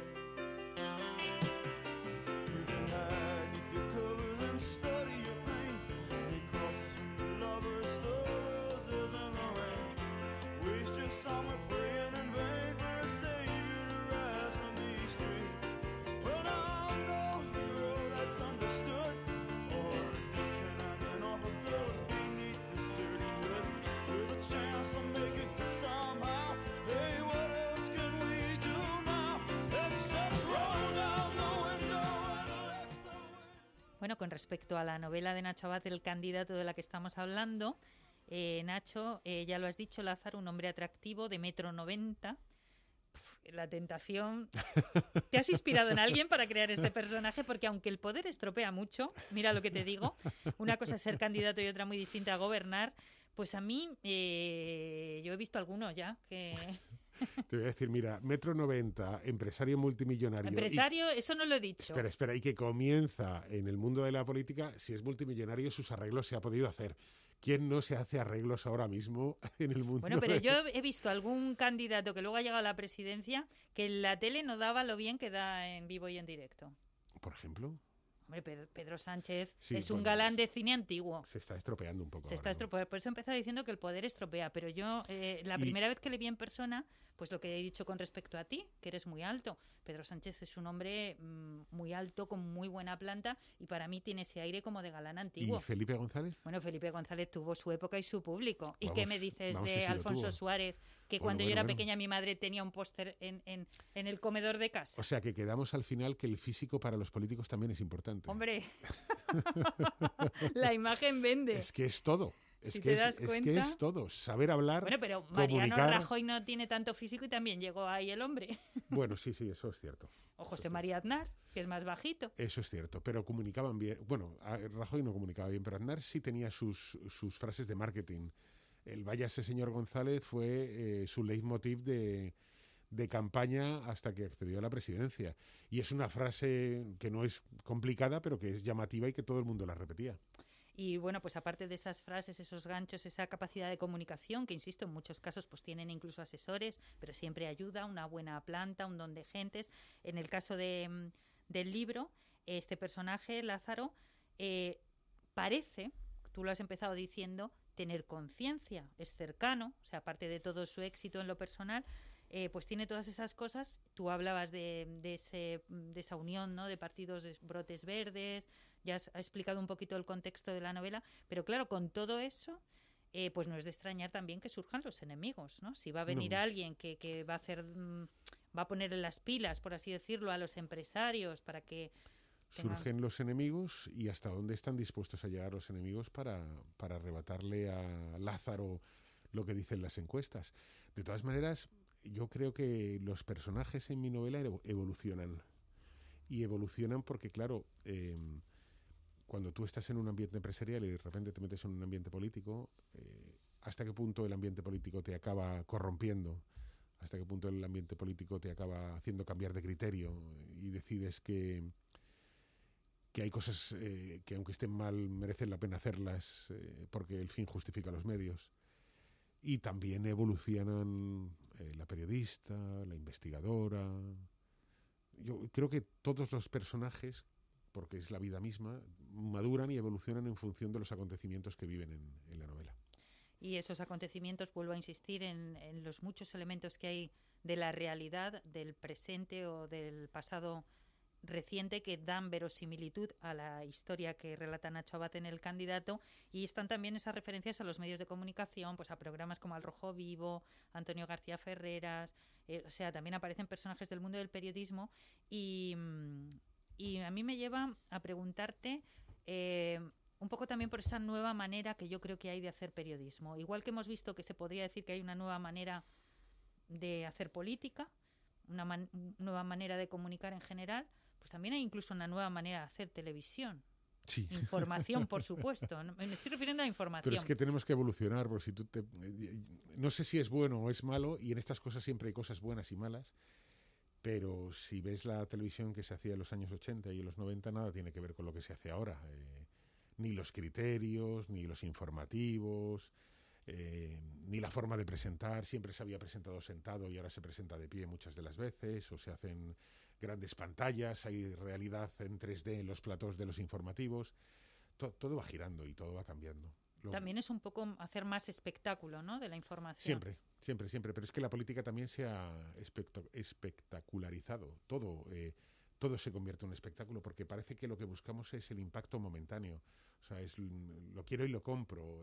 You can hide beneath your covers and study your pain. Make crosses from your lovers, throw roses in the rain. Waste your summer praying in vain for a savior to rise from these streets. Well, now I know you're all that's understood. Or redemption I can offer girls beneath this dirty hood. With a chance to make it good somehow. Hey, what else can we do now? Except roll down the window and let the wind. Bueno, con respecto a la novela de Nacho Abad, El candidato de la que estamos hablando, Nacho, ya lo has dicho, Lázaro, un hombre atractivo de 1,90 m. La tentación. ¿Te has inspirado en alguien para crear este personaje? Porque aunque el poder estropea mucho, mira lo que te digo, una cosa es ser candidato y otra muy distinta a gobernar, pues a mí, yo he visto algunos ya que... Te voy a decir, mira, 1,90 m, empresario multimillonario. Empresario, eso no lo he dicho. Espera, y que comienza en el mundo de la política, si es multimillonario, sus arreglos se ha podido hacer. ¿Quién no se hace arreglos ahora mismo en el mundo? Bueno, pero yo he visto algún candidato que luego ha llegado a la presidencia que en la tele no daba lo bien que da en vivo y en directo. ¿Por ejemplo? Hombre, Pedro Sánchez Sí, es un bueno, galán de cine antiguo. Se está estropeando un poco. Se está ahora, ¿no? estropeando. Por eso he empezado diciendo que el poder estropea. Pero yo, la primera vez que le vi en persona, pues lo que he dicho con respecto a ti, que eres muy alto. Pedro Sánchez es un hombre muy alto, con muy buena planta, y para mí tiene ese aire como de galán antiguo. ¿Y Felipe González? Bueno, Felipe González tuvo su época y su público. ¿Y Vamos, qué me dices vamos que de sí lo Alfonso tuvo. Suárez? Que Bueno, cuando yo bueno, era bueno. pequeña mi madre tenía un póster en el comedor de casa. O sea, que quedamos al final que el físico para los políticos también es importante. Hombre, la imagen vende. Es que es todo. Es Si que te es, das es cuenta. que es todo. Saber hablar, Bueno, pero Mariano comunicar. Rajoy no tiene tanto físico y también llegó ahí el hombre. Bueno, sí, eso es cierto. O Eso José es cierto. María Aznar, que es más bajito. Eso es cierto, pero comunicaban bien. Bueno, Rajoy no comunicaba bien, pero Aznar sí tenía sus frases de marketing. El váyase señor González fue su leitmotiv de campaña hasta que accedió a la presidencia. Y es una frase que no es complicada, pero que es llamativa y que todo el mundo la repetía. Y bueno, pues aparte de esas frases, esos ganchos, esa capacidad de comunicación, que insisto, en muchos casos pues tienen incluso asesores, pero siempre ayuda, una buena planta, un don de gentes. En el caso del libro, este personaje, Lázaro, parece, tú lo has empezado diciendo, tener conciencia, es cercano, o sea, aparte de todo su éxito en lo personal, pues tiene todas esas cosas. Tú hablabas de esa unión, ¿no?, de partidos de brotes verdes, ya has explicado un poquito el contexto de la novela, pero claro, con todo eso, pues no es de extrañar también que surjan los enemigos, ¿no? Si va a venir alguien que va a hacer, va a ponerle las pilas, por así decirlo, a los empresarios para que surgen los enemigos y hasta dónde están dispuestos a llegar los enemigos para arrebatarle a Lázaro lo que dicen las encuestas. De todas maneras, yo creo que los personajes en mi novela evolucionan. Y evolucionan porque, claro, cuando tú estás en un ambiente empresarial y de repente te metes en un ambiente político, ¿hasta qué punto el ambiente político te acaba corrompiendo? ¿Hasta qué punto el ambiente político te acaba haciendo cambiar de criterio y decides que hay cosas que aunque estén mal merecen la pena hacerlas porque el fin justifica los medios? Y también evolucionan la periodista, la investigadora. Yo creo que todos los personajes, porque es la vida misma, maduran y evolucionan en función de los acontecimientos que viven en la novela. y esos acontecimientos, vuelvo a insistir en los muchos elementos que hay de la realidad, del presente o del pasado reciente que dan verosimilitud a la historia que relata Nacho Abad en El Candidato, y están también esas referencias a los medios de comunicación, pues a programas como Al Rojo Vivo, Antonio García Ferreras, o sea, también aparecen personajes del mundo del periodismo y a mí me lleva a preguntarte un poco también por esa nueva manera que yo creo que hay de hacer periodismo. Igual que hemos visto que se podría decir que hay una nueva manera de hacer política, una nueva manera de comunicar en general, pues también hay incluso una nueva manera de hacer televisión. Sí. Información, por supuesto. Me estoy refiriendo a información. Pero es que tenemos que evolucionar, porque si no sé si es bueno o es malo, y en estas cosas siempre hay cosas buenas y malas, pero si ves la televisión que se hacía en los años 80 y en los 90, nada tiene que ver con lo que se hace ahora. Ni los criterios, ni los informativos, ni la forma de presentar. Siempre se había presentado sentado y ahora se presenta de pie muchas de las veces, o se hacen grandes pantallas, hay realidad en 3D en los platós de los informativos. Todo va girando y todo va cambiando. También es un poco hacer más espectáculo, ¿no?, de la información. Siempre. Pero es que la política también se ha espectacularizado. Todo se convierte en un espectáculo porque parece que lo que buscamos es el impacto momentáneo. O sea, lo quiero y lo compro.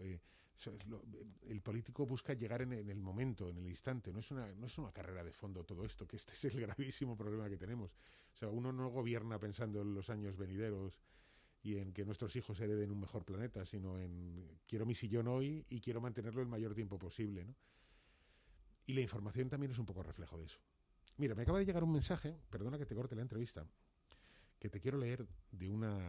El político busca llegar en el momento, en el instante. No es una carrera de fondo todo esto, que este es el gravísimo problema que tenemos. O sea, uno no gobierna pensando en los años venideros y en que nuestros hijos hereden un mejor planeta, sino en quiero mi sillón hoy y quiero mantenerlo el mayor tiempo posible, ¿no? Y la información también es un poco reflejo de eso. Mira, me acaba de llegar un mensaje, perdona que te corte la entrevista, que te quiero leer de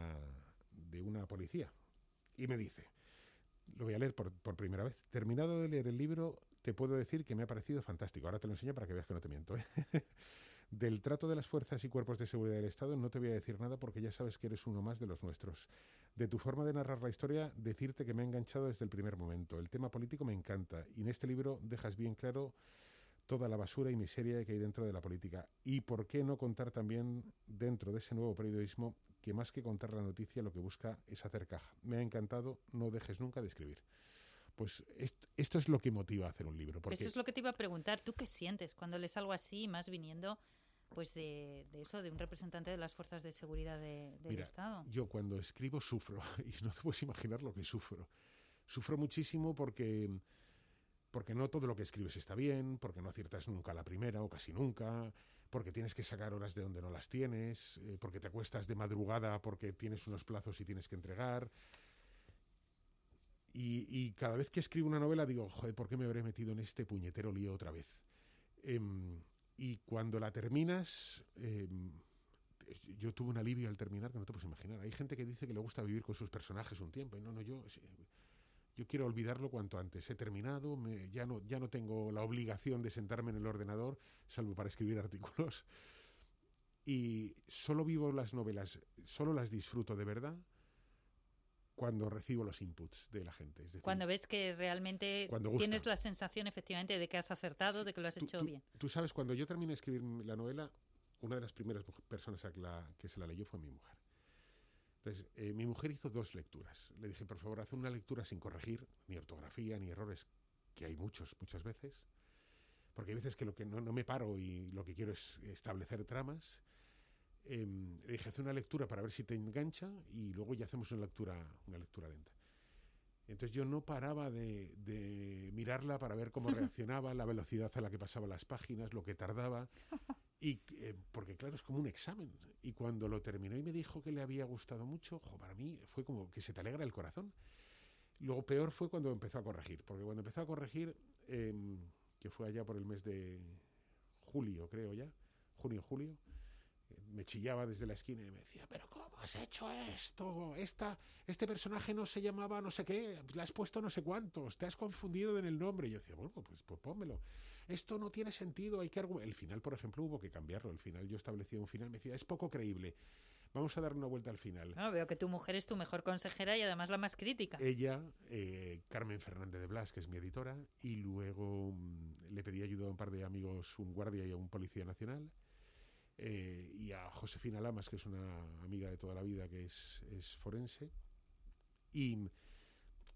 una policía. Y me dice, lo voy a leer por primera vez. Terminado de leer el libro, te puedo decir que me ha parecido fantástico. Ahora te lo enseño para que veas que no te miento, ¿eh? Del trato de las fuerzas y cuerpos de seguridad del Estado no te voy a decir nada porque ya sabes que eres uno más de los nuestros. De tu forma de narrar la historia, decirte que me ha enganchado desde el primer momento. El tema político me encanta y en este libro dejas bien claro toda la basura y miseria que hay dentro de la política. Y por qué no contar también dentro de ese nuevo periodismo que más que contar la noticia lo que busca es hacer caja. Me ha encantado, no dejes nunca de escribir. Pues esto es lo que motiva a hacer un libro. Porque eso es lo que te iba a preguntar. ¿Tú qué sientes cuando lees algo así, más viniendo pues de eso, de un representante de las fuerzas de seguridad del Estado? Yo cuando escribo sufro, y no te puedes imaginar lo que sufro. Sufro muchísimo porque no todo lo que escribes está bien, porque no aciertas nunca a la primera o casi nunca, porque tienes que sacar horas de donde no las tienes, porque te acuestas de madrugada porque tienes unos plazos y tienes que entregar. Y cada vez que escribo una novela digo, joder, ¿por qué me habré metido en este puñetero lío otra vez? Y cuando la terminas, yo tuve un alivio al terminar que no te puedes imaginar. Hay gente que dice que le gusta vivir con sus personajes un tiempo. Y no, yo quiero olvidarlo cuanto antes. He terminado, ya no tengo la obligación de sentarme en el ordenador, salvo para escribir artículos. Y solo vivo las novelas, solo las disfruto de verdad cuando recibo los inputs de la gente. Es decir, cuando ves que realmente tienes la sensación efectivamente de que has acertado, de que lo has hecho bien. Tú sabes, cuando yo terminé de escribir la novela, una de las primeras personas que se la leyó fue mi mujer. Entonces, mi mujer hizo 2 lecturas. Le dije, por favor, haz una lectura sin corregir ni ortografía ni errores, que hay muchas veces, porque hay veces que no me paro y lo que quiero es establecer tramas. Le dije, haz una lectura para ver si te engancha y luego ya hacemos una lectura lenta. Entonces yo no paraba de mirarla para ver cómo reaccionaba, la velocidad a la que pasaba las páginas, lo que tardaba. Y porque claro, es como un examen. Y cuando lo terminó y me dijo que le había gustado mucho, para mí fue como que se te alegra el corazón. Luego peor fue cuando empezó a corregir, porque cuando empezó a corregir, que fue allá por el mes de julio, creo ya, junio, me chillaba desde la esquina y me decía, pero ¿cómo has hecho esto? Este personaje no se llamaba no sé qué, le has puesto no sé cuántos, te has confundido en el nombre. Y yo decía, bueno, pues pónmelo. Esto no tiene sentido, hay que argumentar. El final, por ejemplo, hubo que cambiarlo. El final, yo establecía un final, me decía, es poco creíble. Vamos a dar una vuelta al final. No, veo que tu mujer es tu mejor consejera y además la más crítica. Ella, Carmen Fernández de Blas, que es mi editora, y luego le pedí ayuda a un par de amigos, un guardia y a un policía nacional, y a Josefina Lamas, que es una amiga de toda la vida, que es forense. Y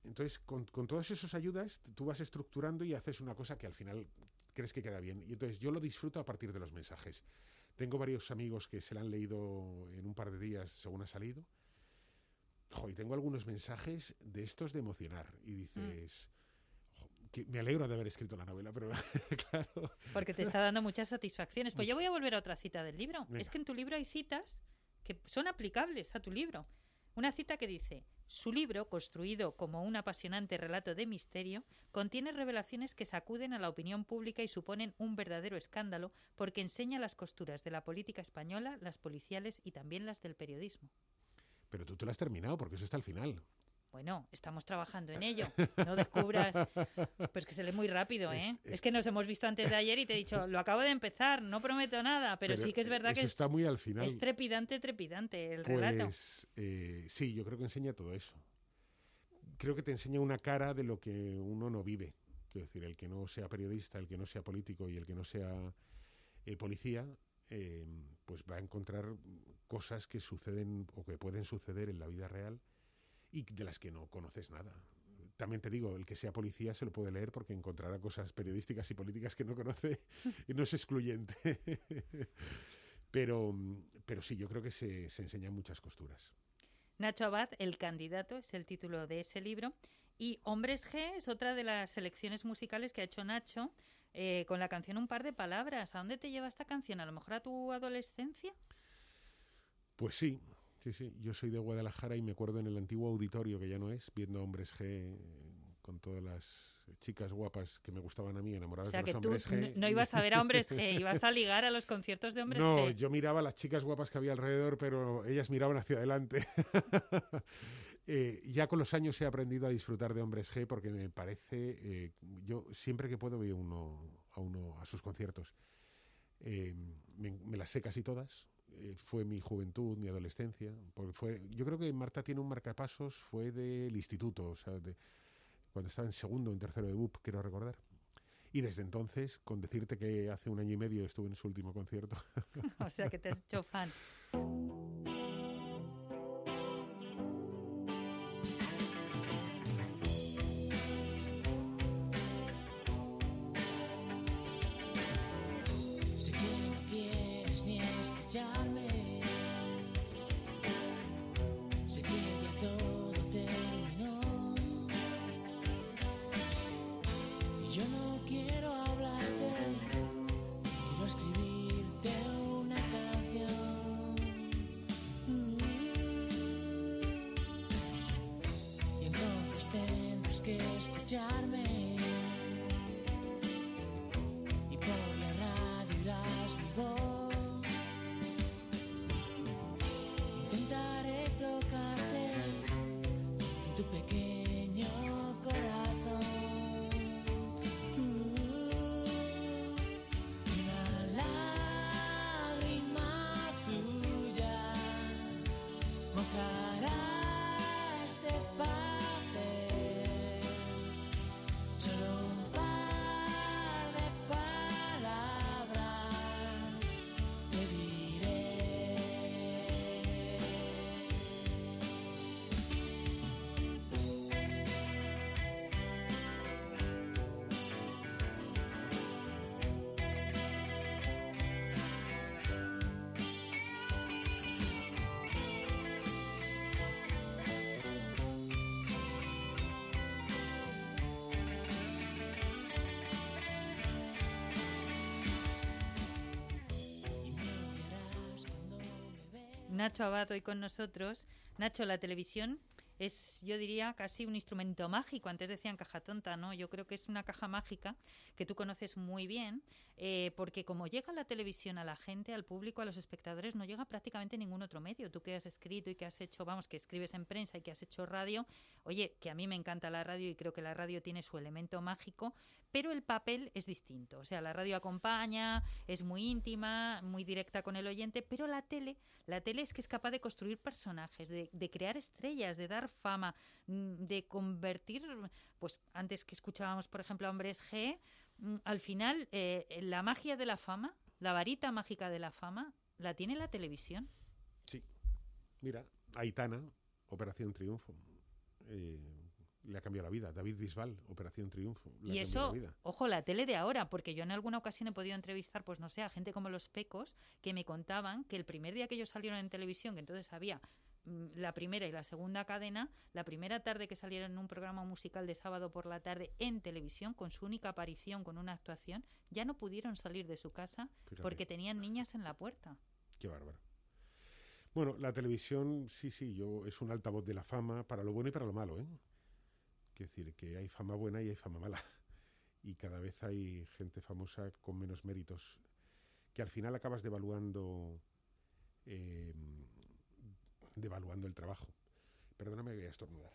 Entonces, con todas esas ayudas, tú vas estructurando y haces una cosa que al final crees que queda bien. Y entonces yo lo disfruto a partir de los mensajes. Tengo varios amigos que se la han leído en un par de días según ha salido. Y tengo algunos mensajes de estos de emocionar. Y dices... Que me alegro de haber escrito la novela, pero claro... Porque te está dando muchas satisfacciones. Pues yo Mucho. voy a volver a otra cita del libro. Venga. Es que en tu libro hay citas que son aplicables a tu libro. Una cita que dice: su libro, construido como un apasionante relato de misterio, contiene revelaciones que sacuden a la opinión pública y suponen un verdadero escándalo porque enseña las costuras de la política española, las policiales y también las del periodismo. Pero tú te lo has terminado, porque eso está al final. Bueno, estamos trabajando en ello. No descubras... Pues que se lee muy rápido, ¿eh? Es que nos hemos visto antes de ayer y te he dicho, lo acabo de empezar, no prometo nada, pero sí que es verdad eso que está muy al final. es trepidante el relato. Pues sí, yo creo que enseña todo eso. Creo que te enseña una cara de lo que uno no vive. Quiero decir, el que no sea periodista, el que no sea político y el que no sea policía, pues va a encontrar cosas que suceden o que pueden suceder en la vida real y de las que no conoces nada. También te digo, el que sea policía se lo puede leer porque encontrará cosas periodísticas y políticas que no conoce y no es excluyente. pero sí, yo creo que se enseñan muchas costuras. Nacho Abad, El candidato, es el título de ese libro. Y Hombres G es otra de las selecciones musicales que ha hecho Nacho con la canción Un par de palabras. ¿A dónde te lleva esta canción? ¿A lo mejor a tu adolescencia? Pues sí. Sí, yo soy de Guadalajara y me acuerdo en el antiguo auditorio, que ya no es, viendo a Hombres G con todas las chicas guapas que me gustaban a mí, enamoradas de los Hombres G. No ibas a ver a Hombres G, ibas a ligar a los conciertos de Hombres G. No, yo miraba a las chicas guapas que había alrededor, pero ellas miraban hacia adelante. Ya con los años he aprendido a disfrutar de Hombres G porque me parece... yo siempre que puedo veo a sus conciertos. Me las sé casi todas. Fue mi juventud, mi adolescencia. Yo creo que Marta tiene un marcapasos, fue del instituto, o sea, cuando estaba en segundo o en tercero de BUP, quiero recordar. Y desde entonces, con decirte que hace 1 año y medio estuve en su último concierto. O sea, que te has hecho fan. Sé que no quieres ni escucharme. Sé que ya todo terminó. Y yo no quiero hablarte. Quiero escribirte una canción. Y entonces tendrás que escucharme. Y por la radio irás mi voz. Intentaré tocarte en tu pequeño corazón. Y una lágrima tuya mojará este papel. Solo un par de palabras te diré. Y me odiarás cuando me veas. Nacho Abad hoy con nosotros. Nacho, la televisión es, yo diría, casi un instrumento mágico. Antes decían caja tonta, ¿no? Yo creo que es una caja mágica que tú conoces muy bien, porque como llega la televisión a la gente, al público, a los espectadores, no llega prácticamente ningún otro medio. Tú que has escrito y que has hecho, vamos, que escribes en prensa y que has hecho radio, oye, que a mí me encanta la radio y creo que la radio tiene su elemento mágico, pero el papel es distinto. O sea, la radio acompaña, es muy íntima, muy directa con el oyente, pero la tele es que es capaz de construir personajes, de crear estrellas, de dar fama, de convertir, pues antes que escuchábamos, por ejemplo, a Hombres G, al final la magia de la fama, la varita mágica de la fama, la tiene la televisión. Sí. Mira, Aitana, Operación Triunfo. le ha cambiado la vida. David Bisbal, Operación Triunfo. Y eso, ojo, la tele de ahora, porque yo en alguna ocasión he podido entrevistar, pues no sé, a gente como los Pecos, que me contaban que el primer día que ellos salieron en televisión, que entonces había la primera y la segunda cadena, la primera tarde que salieron en un programa musical de sábado por la tarde en televisión, con su única aparición, con una actuación, ya no pudieron salir de su casa. Fíjate. Porque tenían niñas en la puerta. Qué bárbaro. Bueno, la televisión, sí, es un altavoz de la fama, para lo bueno y para lo malo, ¿eh? Quiero decir que hay fama buena y hay fama mala. Y cada vez hay gente famosa con menos méritos, que al final acabas devaluando el trabajo. Perdóname, voy a estornudar.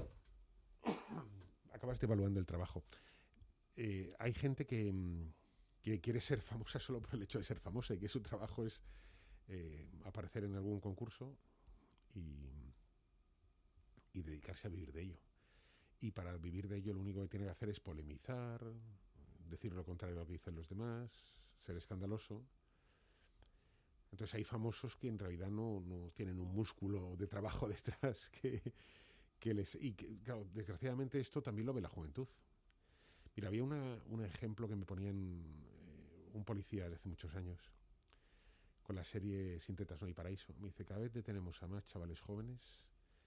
Acabas devaluando el trabajo. Hay gente que quiere ser famosa solo por el hecho de ser famosa y que su trabajo es aparecer en algún concurso y dedicarse a vivir de ello. Y para vivir de ello lo único que tiene que hacer es polemizar, decir lo contrario de lo que dicen los demás, ser escandaloso. Entonces hay famosos que en realidad no tienen un músculo de trabajo detrás claro, desgraciadamente esto también lo ve la juventud. Mira, había un ejemplo que me ponían un policía de hace muchos años con la serie Sin tetas no hay paraíso. Me dice, cada vez detenemos a más chavales jóvenes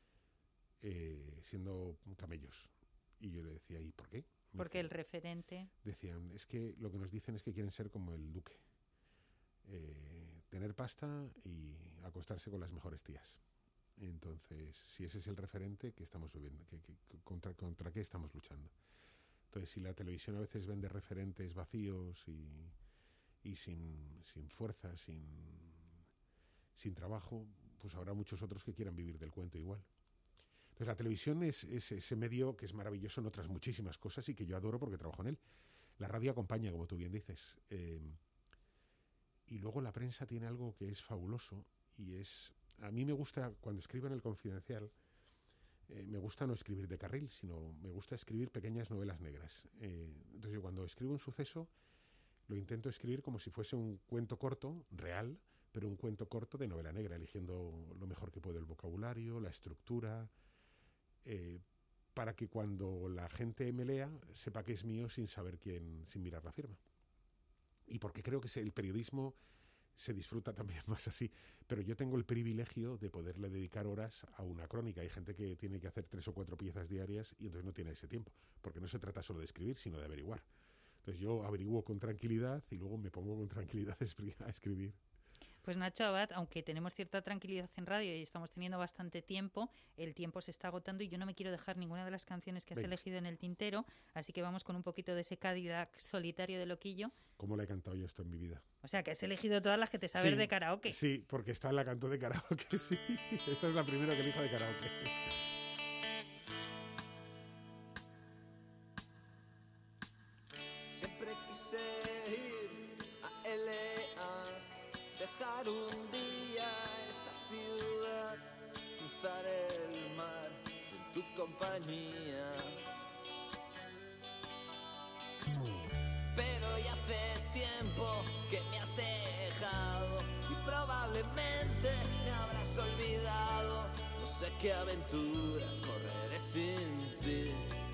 siendo camellos. Y yo le decía, ¿y por qué? Porque el referente... Decían, es que lo que nos dicen es que quieren ser como el duque. Tener pasta y acostarse con las mejores tías. Entonces, si ese es el referente, ¿qué estamos viviendo? ¿Contra qué estamos luchando? Entonces, si la televisión a veces vende referentes vacíos y sin fuerza, sin trabajo, pues habrá muchos otros que quieran vivir del cuento igual. Entonces, la televisión es ese medio que es maravilloso en otras muchísimas cosas y que yo adoro porque trabajo en él. La radio acompaña, como tú bien dices. Y luego la prensa tiene algo que es fabuloso y es... A mí me gusta, cuando escribo en El Confidencial, me gusta no escribir de carril, sino me gusta escribir pequeñas novelas negras. Entonces yo cuando escribo un suceso lo intento escribir como si fuese un cuento corto, real, pero un cuento corto de novela negra, eligiendo lo mejor que puedo el vocabulario, la estructura, para que cuando la gente me lea sepa que es mío sin mirar la firma. Y porque creo que el periodismo se disfruta también más así. Pero yo tengo el privilegio de poderle dedicar horas a una crónica. Hay gente que tiene que hacer 3 o 4 piezas diarias y entonces no tiene ese tiempo. Porque no se trata solo de escribir, sino de averiguar. Entonces yo averiguo con tranquilidad y luego me pongo con tranquilidad a escribir. Pues Nacho Abad, aunque tenemos cierta tranquilidad en radio y estamos teniendo bastante tiempo, el tiempo se está agotando y yo no me quiero dejar ninguna de las canciones que has elegido en el tintero, así que vamos con un poquito de ese Cadillac solitario de Loquillo. ¿Cómo le he cantado yo esto en mi vida? O sea, que has elegido todas las que te sabes de karaoke. Sí, porque esta la canto de karaoke, sí. Esta es la primera que elijo de karaoke. Siempre quise ir a L.A., dejar un día esta ciudad, cruzar el mar en tu compañía. Pero ya hace tiempo que me has dejado y probablemente me habrás olvidado. No sé qué aventuras correré sin ti.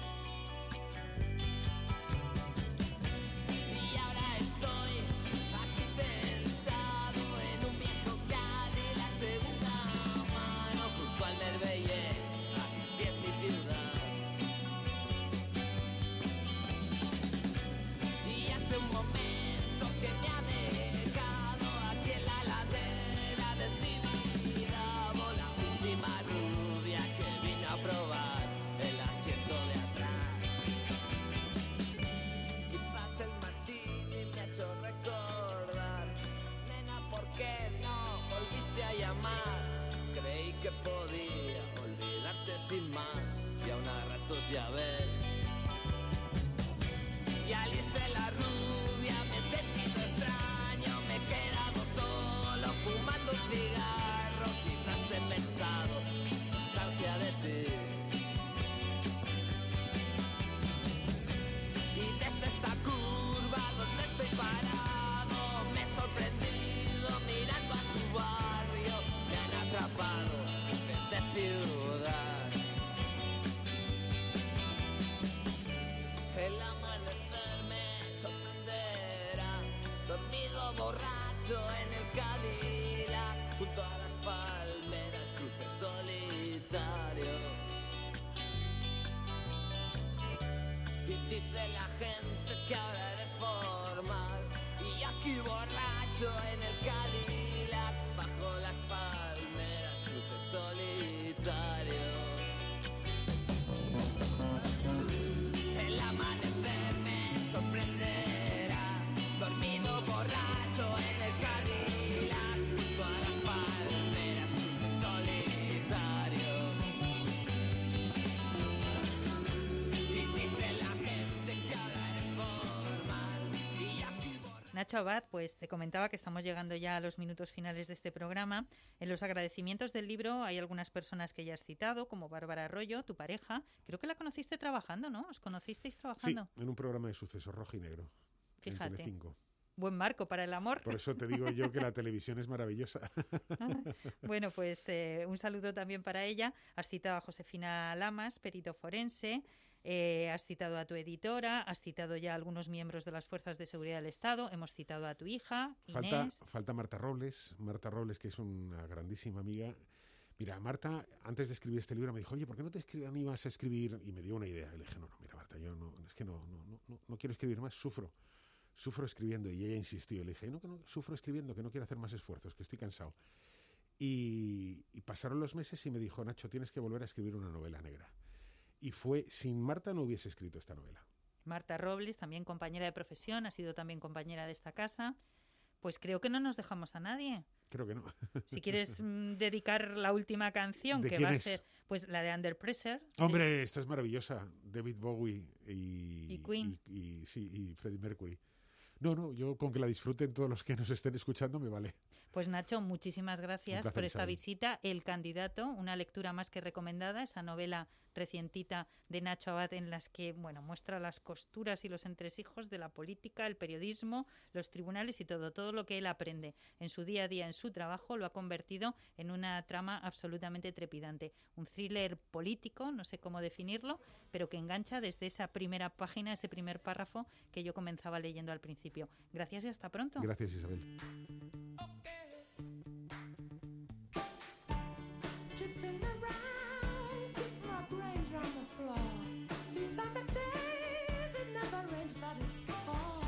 Podía olvidarte sin más y aún a ratos ya ves. Y Alice la rubia me he sentido extraño, me he quedado solo fumando un cigarro. Quizás he pensado nostalgia de ti. Y desde esta curva donde estoy parado me he sorprendido mirando a tu barrio. Me han atrapado ciudad. borracho en el Cadillac, junto a las palmeras, cruce solitario. Y dice la gente que ahora eres formal, y aquí borracho en el Cadillac, bajo las palmeras, cruce solitario. El amanecer me sorprenderá, dormido borracho en el Cadillac, junto a las palmeras, cruce solitario. Y dice la gente que ahora eres formal, y aquí borracho. Nacho Abad, pues te comentaba que estamos llegando ya a los minutos finales de este programa. En los agradecimientos del libro hay algunas personas que ya has citado, como Bárbara Arroyo, tu pareja. Creo que la conociste trabajando, ¿no? ¿Os conocisteis Sí, trabajando? en un programa de sucesos rojo y negro. Fíjate. En Telecinco. Buen marco para el amor. Por eso te digo yo que la televisión es maravillosa. Bueno, pues un saludo también para ella. Has citado a Josefina Lamas, perito forense. Has citado a tu editora, has citado ya a algunos miembros de las Fuerzas de Seguridad del Estado, hemos citado a tu hija, Inés. Falta Marta Robles, que es una grandísima amiga. Mira, Marta, antes de escribir este libro me dijo, oye, ¿por qué no te animas a escribir? Y me dio una idea. Y le dije, no, mira, Marta, yo no quiero escribir más, sufro escribiendo. Y ella insistió, le dije, no, que no, sufro escribiendo, que no quiero hacer más esfuerzos, que estoy cansado. Y pasaron los meses y me dijo, Nacho, tienes que volver a escribir una novela negra. Y sin Marta no hubiese escrito esta novela. Marta Robles, también compañera de profesión, ha sido también compañera de esta casa. Pues creo que no nos dejamos a nadie. Creo que no. Si quieres dedicar la última canción, ¿De que quién va a es? ser pues la de Under Pressure. Hombre, esta es maravillosa. David Bowie y Queen. Y Freddie Mercury. No, yo con que la disfruten todos los que nos estén escuchando me vale. Pues Nacho, muchísimas gracias placer, por esta Isabel. visita. El candidato, una lectura más que recomendada, esa novela recientita de Nacho Abad en las que muestra las costuras y los entresijos de la política, el periodismo, los tribunales y todo lo que él aprende en su día a día, en su trabajo, lo ha convertido en una trama absolutamente trepidante. Un thriller político, no sé cómo definirlo, pero que engancha desde esa primera página, ese primer párrafo que yo comenzaba leyendo al principio. Gracias y hasta pronto. Gracias, Isabel. Tipping around, keep my brains round the floor. These are the days it never rains, but it pours.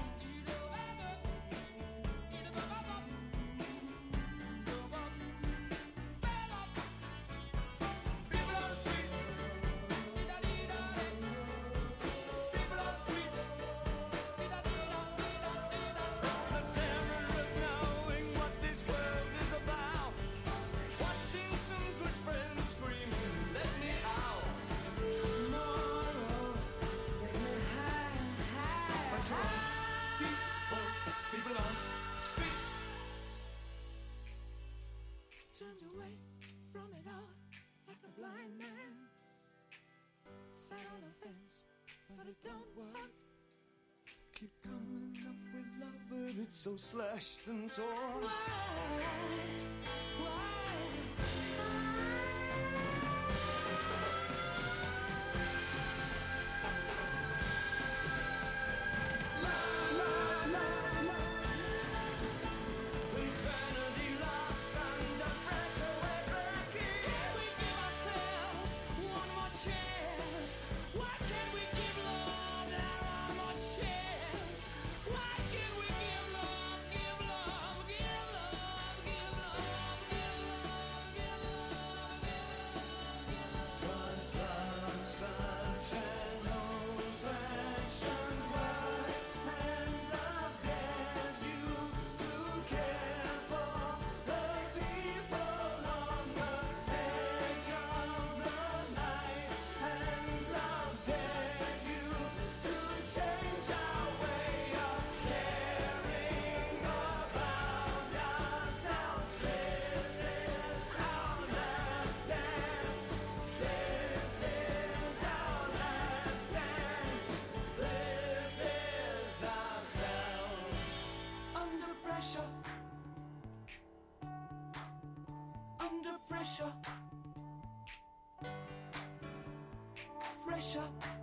So terrible of knowing what this world is about. Watching some good friends screaming, let me out. Tomorrow gets me high, high, That's right. high. People on streets. Turned away from it all like a blind man. Sat on the fence, but it don't work. Keep coming up with love, but it's so slashed and torn. Insanity laughs under pressure, we're breaking. Can we give ourselves one more chance? Why can't we give love that one more chance? Why can't we give love, give love, give love, give love, give love, give love, give love? 'Cause love's such an old-fashioned word, and love dares you to care for the people on the edge of the night, and love dares you to change our way of caring about ourselves. This is our last dance. This is our last dance. This is ourselves. Under pressure. Under pressure. Pressure.